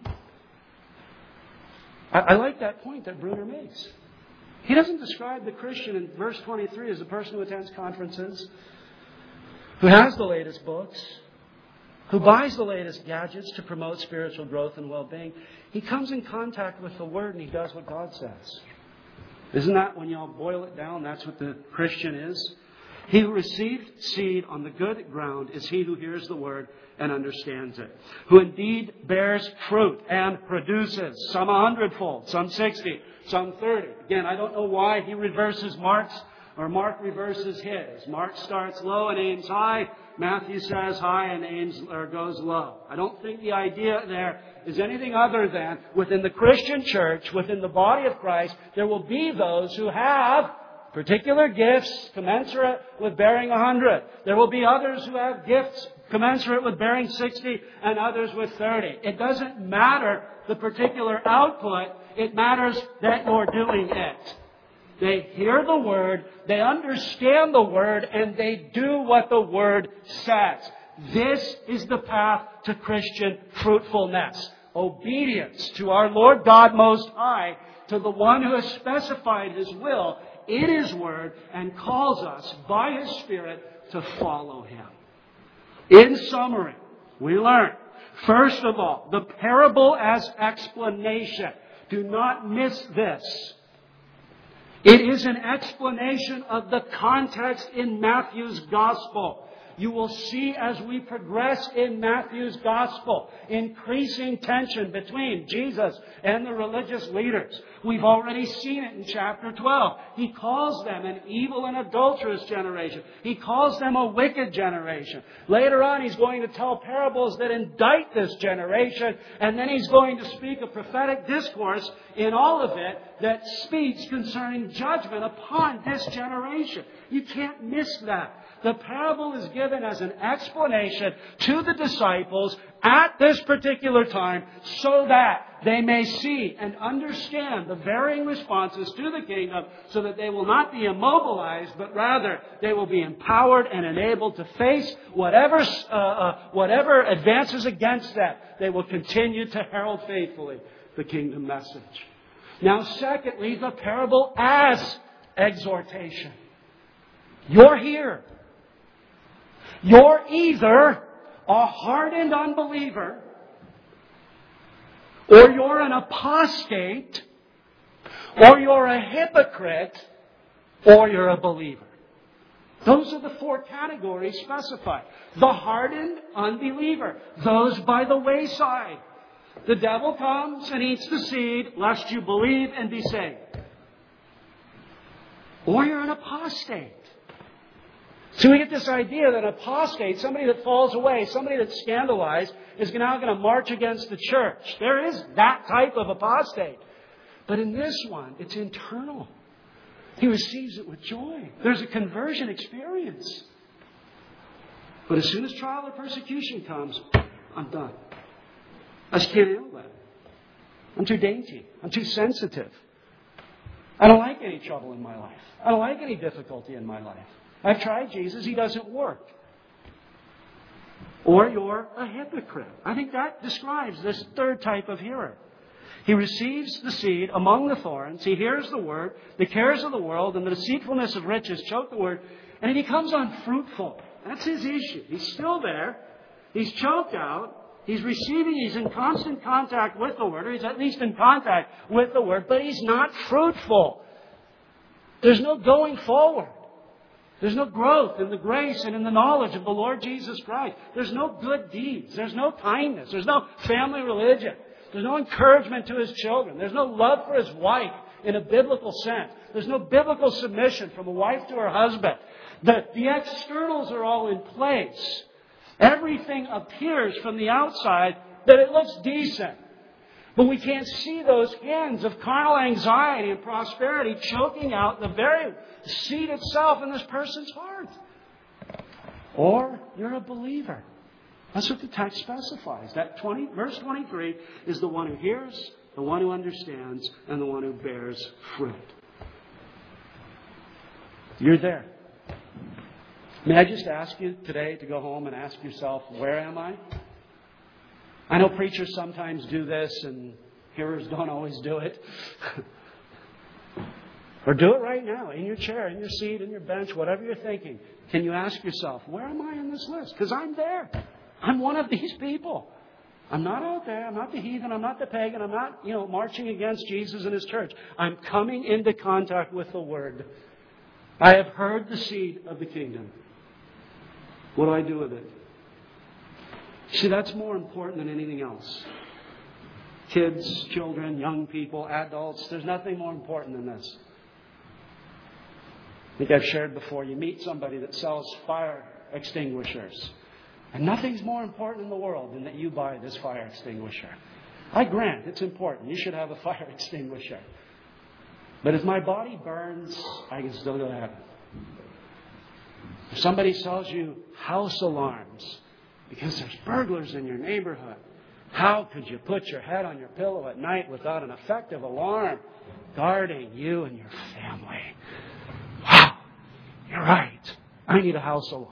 I, I like that point that Bruner makes. He doesn't describe the Christian in verse twenty-three as a person who attends conferences, who has the latest books, who buys the latest gadgets to promote spiritual growth and well-being. He comes in contact with the Word and he does what God says. Isn't that, when you all boil it down, that's what the Christian is? He who received seed on the good ground is he who hears the Word and understands it, who indeed bears fruit and produces, some a hundredfold, some sixty, some thirty. Again, I don't know why he reverses Mark's, or Mark reverses his. Mark starts low and aims high. Matthew says high and aims or goes low. I don't think the idea there is anything other than within the Christian church, within the body of Christ, there will be those who have particular gifts commensurate with bearing a hundred. There will be others who have gifts commensurate with bearing sixty and others with thirty. It doesn't matter the particular output. It matters that you're doing it. They hear the Word, they understand the Word, and they do what the Word says. This is the path to Christian fruitfulness. Obedience to our Lord God Most High, to the one who has specified His will in His Word and calls us by His Spirit to follow Him. In summary, we learn, first of all, the parable as explanation. Do not miss this. It is an explanation of the context in Matthew's Gospel. You will see as we progress in Matthew's Gospel, increasing tension between Jesus and the religious leaders. We've already seen it in chapter twelve. He calls them an evil and adulterous generation. He calls them a wicked generation. Later on, He's going to tell parables that indict this generation, and then He's going to speak a prophetic discourse in all of it that speaks concerning judgment upon this generation. You can't miss that. The parable is given as an explanation to the disciples at this particular time so that they may see and understand the varying responses to the kingdom so that they will not be immobilized, but rather they will be empowered and enabled to face whatever, uh, uh, whatever advances against them. They will continue to herald faithfully the kingdom message. Now, secondly, the parable as exhortation. You're here. You're either a hardened unbeliever, or you're an apostate, or you're a hypocrite, or you're a believer. Those are the four categories specified. The hardened unbeliever, those by the wayside. The devil comes and eats the seed, lest you believe and be saved. Or you're an apostate. So we get this idea that an apostate, somebody that falls away, somebody that's scandalized, is now going to march against the church. There is that type of apostate. But in this one, it's internal. He receives it with joy. There's a conversion experience. But as soon as trial or persecution comes, I'm done. I just can't handle that. I'm too dainty. I'm too sensitive. I don't like any trouble in my life. I don't like any difficulty in my life. I've tried Jesus. He doesn't work. Or you're a hypocrite. I think that describes this third type of hearer. He receives the seed among the thorns. He hears the word. The cares of the world and the deceitfulness of riches choke the word. And he becomes unfruitful. That's his issue. He's still there. He's choked out. He's receiving. He's in constant contact with the word. Or he's at least in contact with the word. But he's not fruitful. There's no going forward. There's no growth in the grace and in the knowledge of the Lord Jesus Christ. There's no good deeds. There's no kindness. There's no family religion. There's no encouragement to his children. There's no love for his wife in a biblical sense. There's no biblical submission from a wife to her husband. The, the externals are all in place. Everything appears from the outside that it looks decent. But we can't see those ends of carnal anxiety and prosperity choking out the very seed itself in this person's heart. Or you're a believer. That's what the text specifies. That twenty, verse twenty-three is the one who hears, the one who understands, and the one who bears fruit. You're there. May I just ask you today to go home and ask yourself, where am I? I know preachers sometimes do this and hearers don't always do it. Or do it right now, in your chair, in your seat, in your bench, whatever you're thinking. Can you ask yourself, where am I in this list? Because I'm there. I'm one of these people. I'm not out there. I'm not the heathen. I'm not the pagan. I'm not, you know, marching against Jesus and His church. I'm coming into contact with the Word. I have heard the seed of the kingdom. What do I do with it? See, that's more important than anything else. Kids, children, young people, adults, there's nothing more important than this. I think I've shared before, you meet somebody that sells fire extinguishers. And nothing's more important in the world than that you buy this fire extinguisher. I grant it's important. You should have a fire extinguisher. But if my body burns, I can still go to heaven. If somebody sells you house alarms because there's burglars in your neighborhood, how could you put your head on your pillow at night without an effective alarm guarding you and your family? Wow, you're right. I need a house alarm.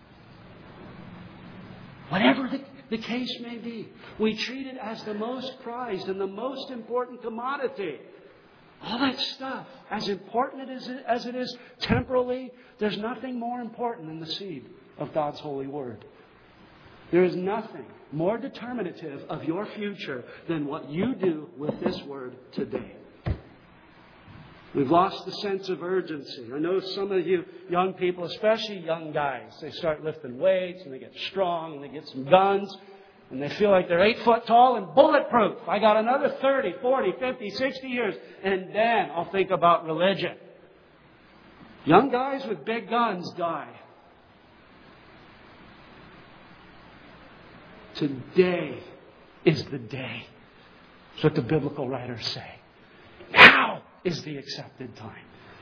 Whatever the, the case may be, we treat it as the most prized and the most important commodity. All that stuff, as important as it, as it is temporally, there's nothing more important than the seed of God's holy word. There is nothing more determinative of your future than what you do with this word today. We've lost the sense of urgency. I know some of you young people, especially young guys, they start lifting weights and they get strong and they get some guns and they feel like they're eight foot tall and bulletproof. I got another thirty, forty, fifty, sixty years and then I'll think about religion. Young guys with big guns die. Today is the day. That's what the biblical writers say. Now is the accepted time.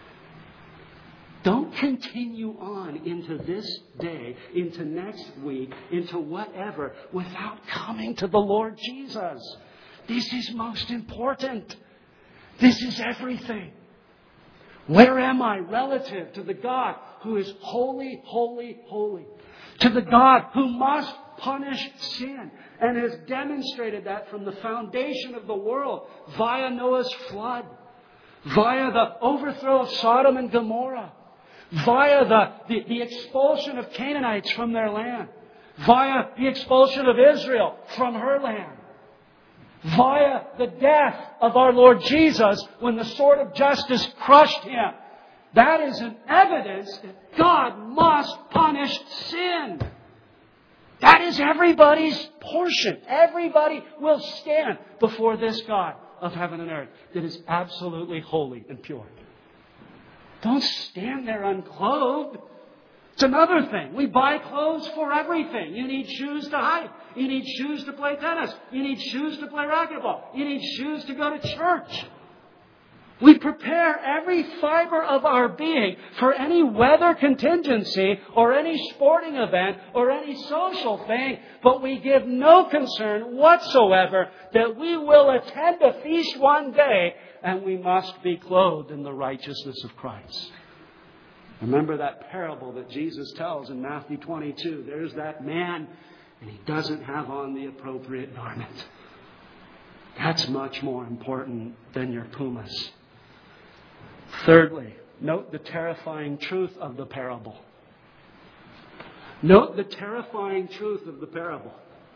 Don't continue on into this day, into next week, into whatever, without coming to the Lord Jesus. This is most important. This is everything. Where am I relative to the God who is holy, holy, holy? To the God who must punish sin and has demonstrated that from the foundation of the world via Noah's flood, via the overthrow of Sodom and Gomorrah, via the, the, the expulsion of Canaanites from their land, via the expulsion of Israel from her land, via the death of our Lord Jesus when the sword of justice crushed Him. That is an evidence that God must punish sin. That is everybody's portion. Everybody will stand before this God of heaven and earth that is absolutely holy and pure. Don't stand there unclothed. It's another thing. We buy clothes for everything. You need shoes to hike. You need shoes to play tennis. You need shoes to play racquetball. You need shoes to go to church. We prepare every fiber of our being for any weather contingency or any sporting event or any social thing, but we give no concern whatsoever that we will attend a feast one day and we must be clothed in the righteousness of Christ. Remember that parable that Jesus tells in Matthew twenty-two. There's that man and he doesn't have on the appropriate garment. That's much more important than your Pumas. Thirdly, note the terrifying truth of the parable. Note the terrifying truth of the parable.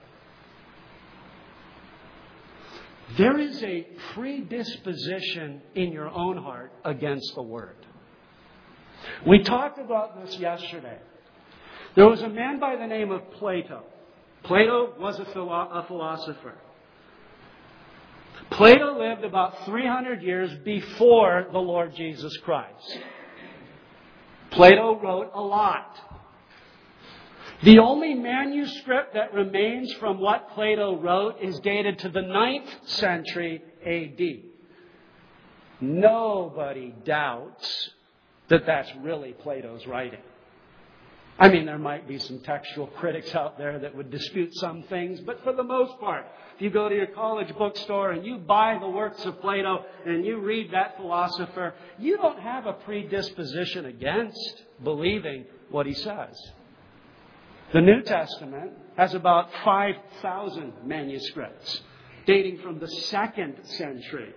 There is a predisposition in your own heart against the Word. We talked about this yesterday. There was a man by the name of Plato. Plato was a, philo- a philosopher. Plato lived about three hundred years before the Lord Jesus Christ. Plato wrote a lot. The only manuscript that remains from what Plato wrote is dated to the ninth century A D. Nobody doubts that that's really Plato's writing. I mean, there might be some textual critics out there that would dispute some things, but for the most part, if you go to your college bookstore and you buy the works of Plato and you read that philosopher, you don't have a predisposition against believing what he says. The New Testament has about five thousand manuscripts dating from the second century.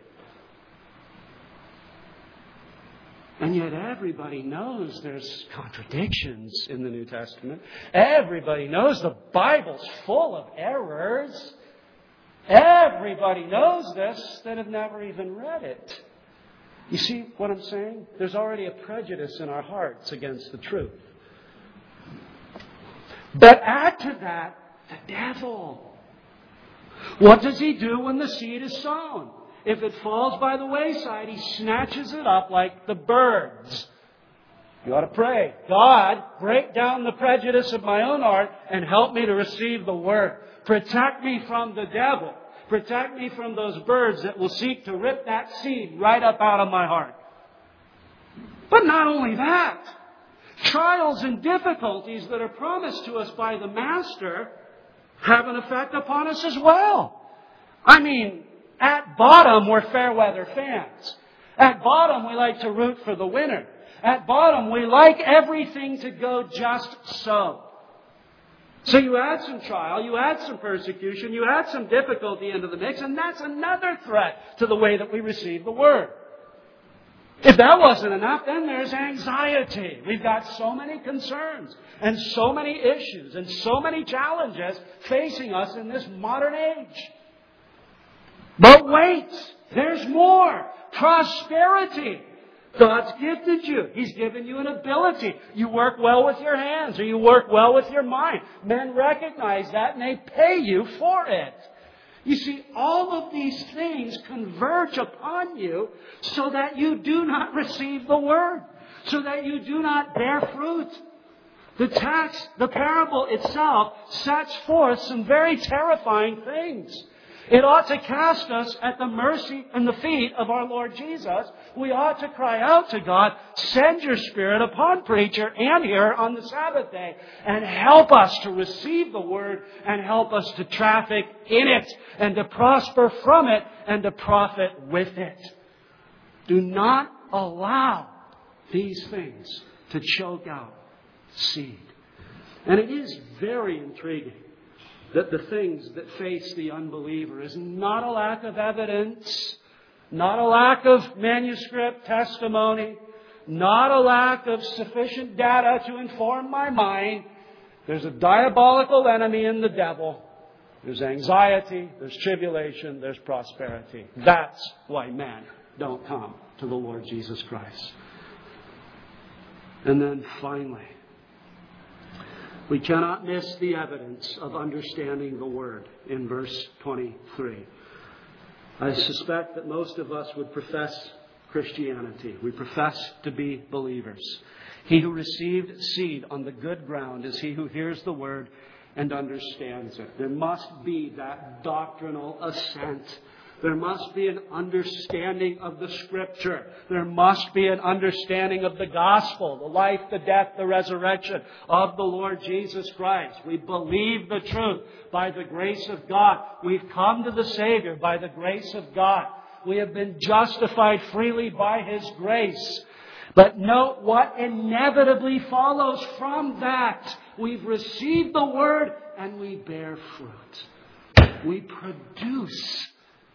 And yet everybody knows there's contradictions in the New Testament. Everybody knows the Bible's full of errors. Everybody knows this that have never even read it. You see what I'm saying? There's already a prejudice in our hearts against the truth. But add to that the devil. What does he do when the seed is sown? If it falls by the wayside, he snatches it up like the birds. You ought to pray, God, break down the prejudice of my own heart and help me to receive the Word. Protect me from the devil. Protect me from those birds that will seek to rip that seed right up out of my heart. But not only that, trials and difficulties that are promised to us by the Master have an effect upon us as well. I mean, at bottom, we're fair weather fans. At bottom, we like to root for the winner. At bottom, we like everything to go just so. So you add some trial, you add some persecution, you add some difficulty into the mix, and that's another threat to the way that we receive the Word. If that wasn't enough, then there's anxiety. We've got so many concerns and so many issues and so many challenges facing us in this modern age. But wait, there's more. Prosperity. God's gifted you. He's given you an ability. You work well with your hands, or you work well with your mind. Men recognize that and they pay you for it. You see, all of these things converge upon you so that you do not receive the Word, so that you do not bear fruit. The text, the parable itself, sets forth some very terrifying things. It ought to cast us at the mercy and the feet of our Lord Jesus. We ought to cry out to God, send your Spirit upon preacher and hearer on the Sabbath day, and help us to receive the Word and help us to traffic in it and to prosper from it and to profit with it. Do not allow these things to choke out seed. And it is very intriguing that the things that face the unbeliever is not a lack of evidence, not a lack of manuscript testimony, not a lack of sufficient data to inform my mind. There's a diabolical enemy in the devil. There's anxiety, there's tribulation, there's prosperity. That's why men don't come to the Lord Jesus Christ. And then finally, we cannot miss the evidence of understanding the Word in verse twenty-three. I suspect that most of us would profess Christianity. We profess to be believers. He who received seed on the good ground is he who hears the Word and understands it. There must be that doctrinal assent. There must be an understanding of the Scripture. There must be an understanding of the gospel, the life, the death, the resurrection of the Lord Jesus Christ. We believe the truth by the grace of God. We've come to the Savior by the grace of God. We have been justified freely by His grace. But note what inevitably follows from that. We've received the Word and we bear fruit. We produce.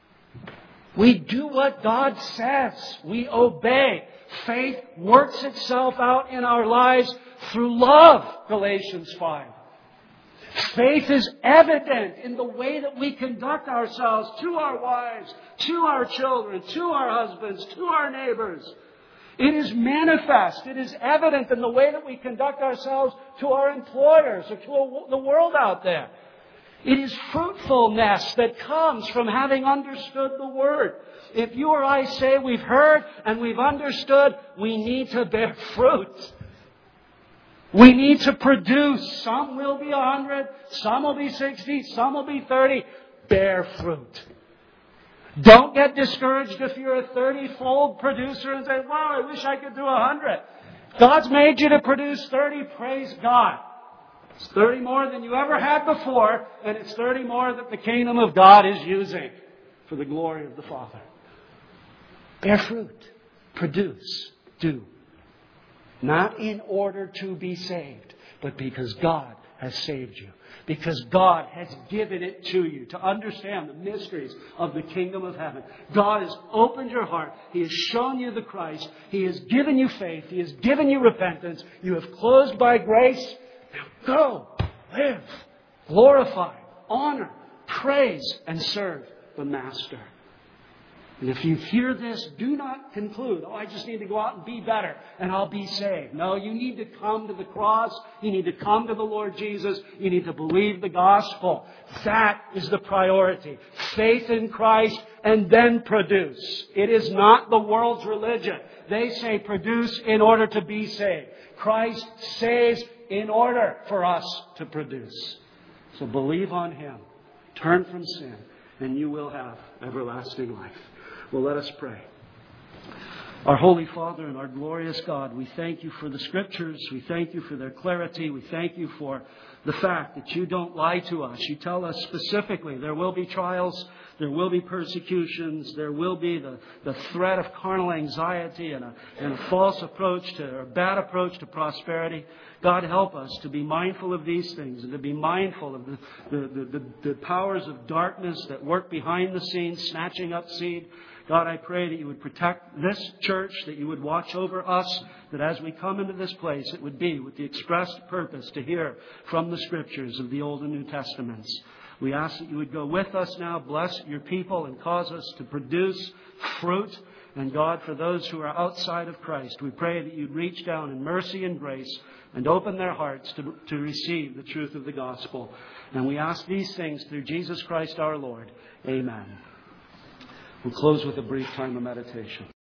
We do what God says. We obey. Faith works itself out in our lives through love, Galatians five. Faith is evident in the way that we conduct ourselves to our wives, to our children, to our husbands, to our neighbors. It is manifest. It is evident in the way that we conduct ourselves to our employers or to the world out there. It is fruitfulness that comes from having understood the Word. If you or I say we've heard and we've understood, we need to bear fruit. We need to produce. Some will be a hundred, some will be sixty, some will be thirty. Bear fruit. Don't get discouraged if you're a thirty-fold producer and say, wow, I wish I could do a hundred. God's made you to produce thirty. Praise God. It's thirty more than you ever had before, and it's thirty more that the kingdom of God is using for the glory of the Father. Bear fruit. Produce. Do. Not in order to be saved, but because God has saved you. Because God has given it to you to understand the mysteries of the kingdom of heaven. God has opened your heart. He has shown you the Christ. He has given you faith. He has given you repentance. You have closed by grace. Now go, live, glorify, honor, praise, and serve the Master. And if you hear this, do not conclude, oh, I just need to go out and be better and I'll be saved. No, you need to come to the cross. You need to come to the Lord Jesus. You need to believe the gospel. That is the priority. Faith in Christ and then produce. It is not the world's religion. They say produce in order to be saved. Christ saves in order for us to produce. So believe on Him. Turn from sin and you will have everlasting life. Well, let us pray. Our Holy Father and our glorious God, we thank You for the Scriptures. We thank You for their clarity. We thank You for the fact that You don't lie to us. You tell us specifically there will be trials, there will be persecutions, there will be the, the threat of carnal anxiety and a, and a false approach to, or a bad approach to prosperity. God, help us to be mindful of these things and to be mindful of the, the, the, the, the powers of darkness that work behind the scenes, snatching up seed. God, I pray that You would protect this church, that You would watch over us, that as we come into this place, it would be with the expressed purpose to hear from the Scriptures of the Old and New Testaments. We ask that You would go with us now, bless Your people, and cause us to produce fruit. And God, for those who are outside of Christ, we pray that you'd reach down in mercy and grace and open their hearts to, to receive the truth of the gospel. And we ask these things through Jesus Christ our Lord. Amen. We'll close with a brief time of meditation.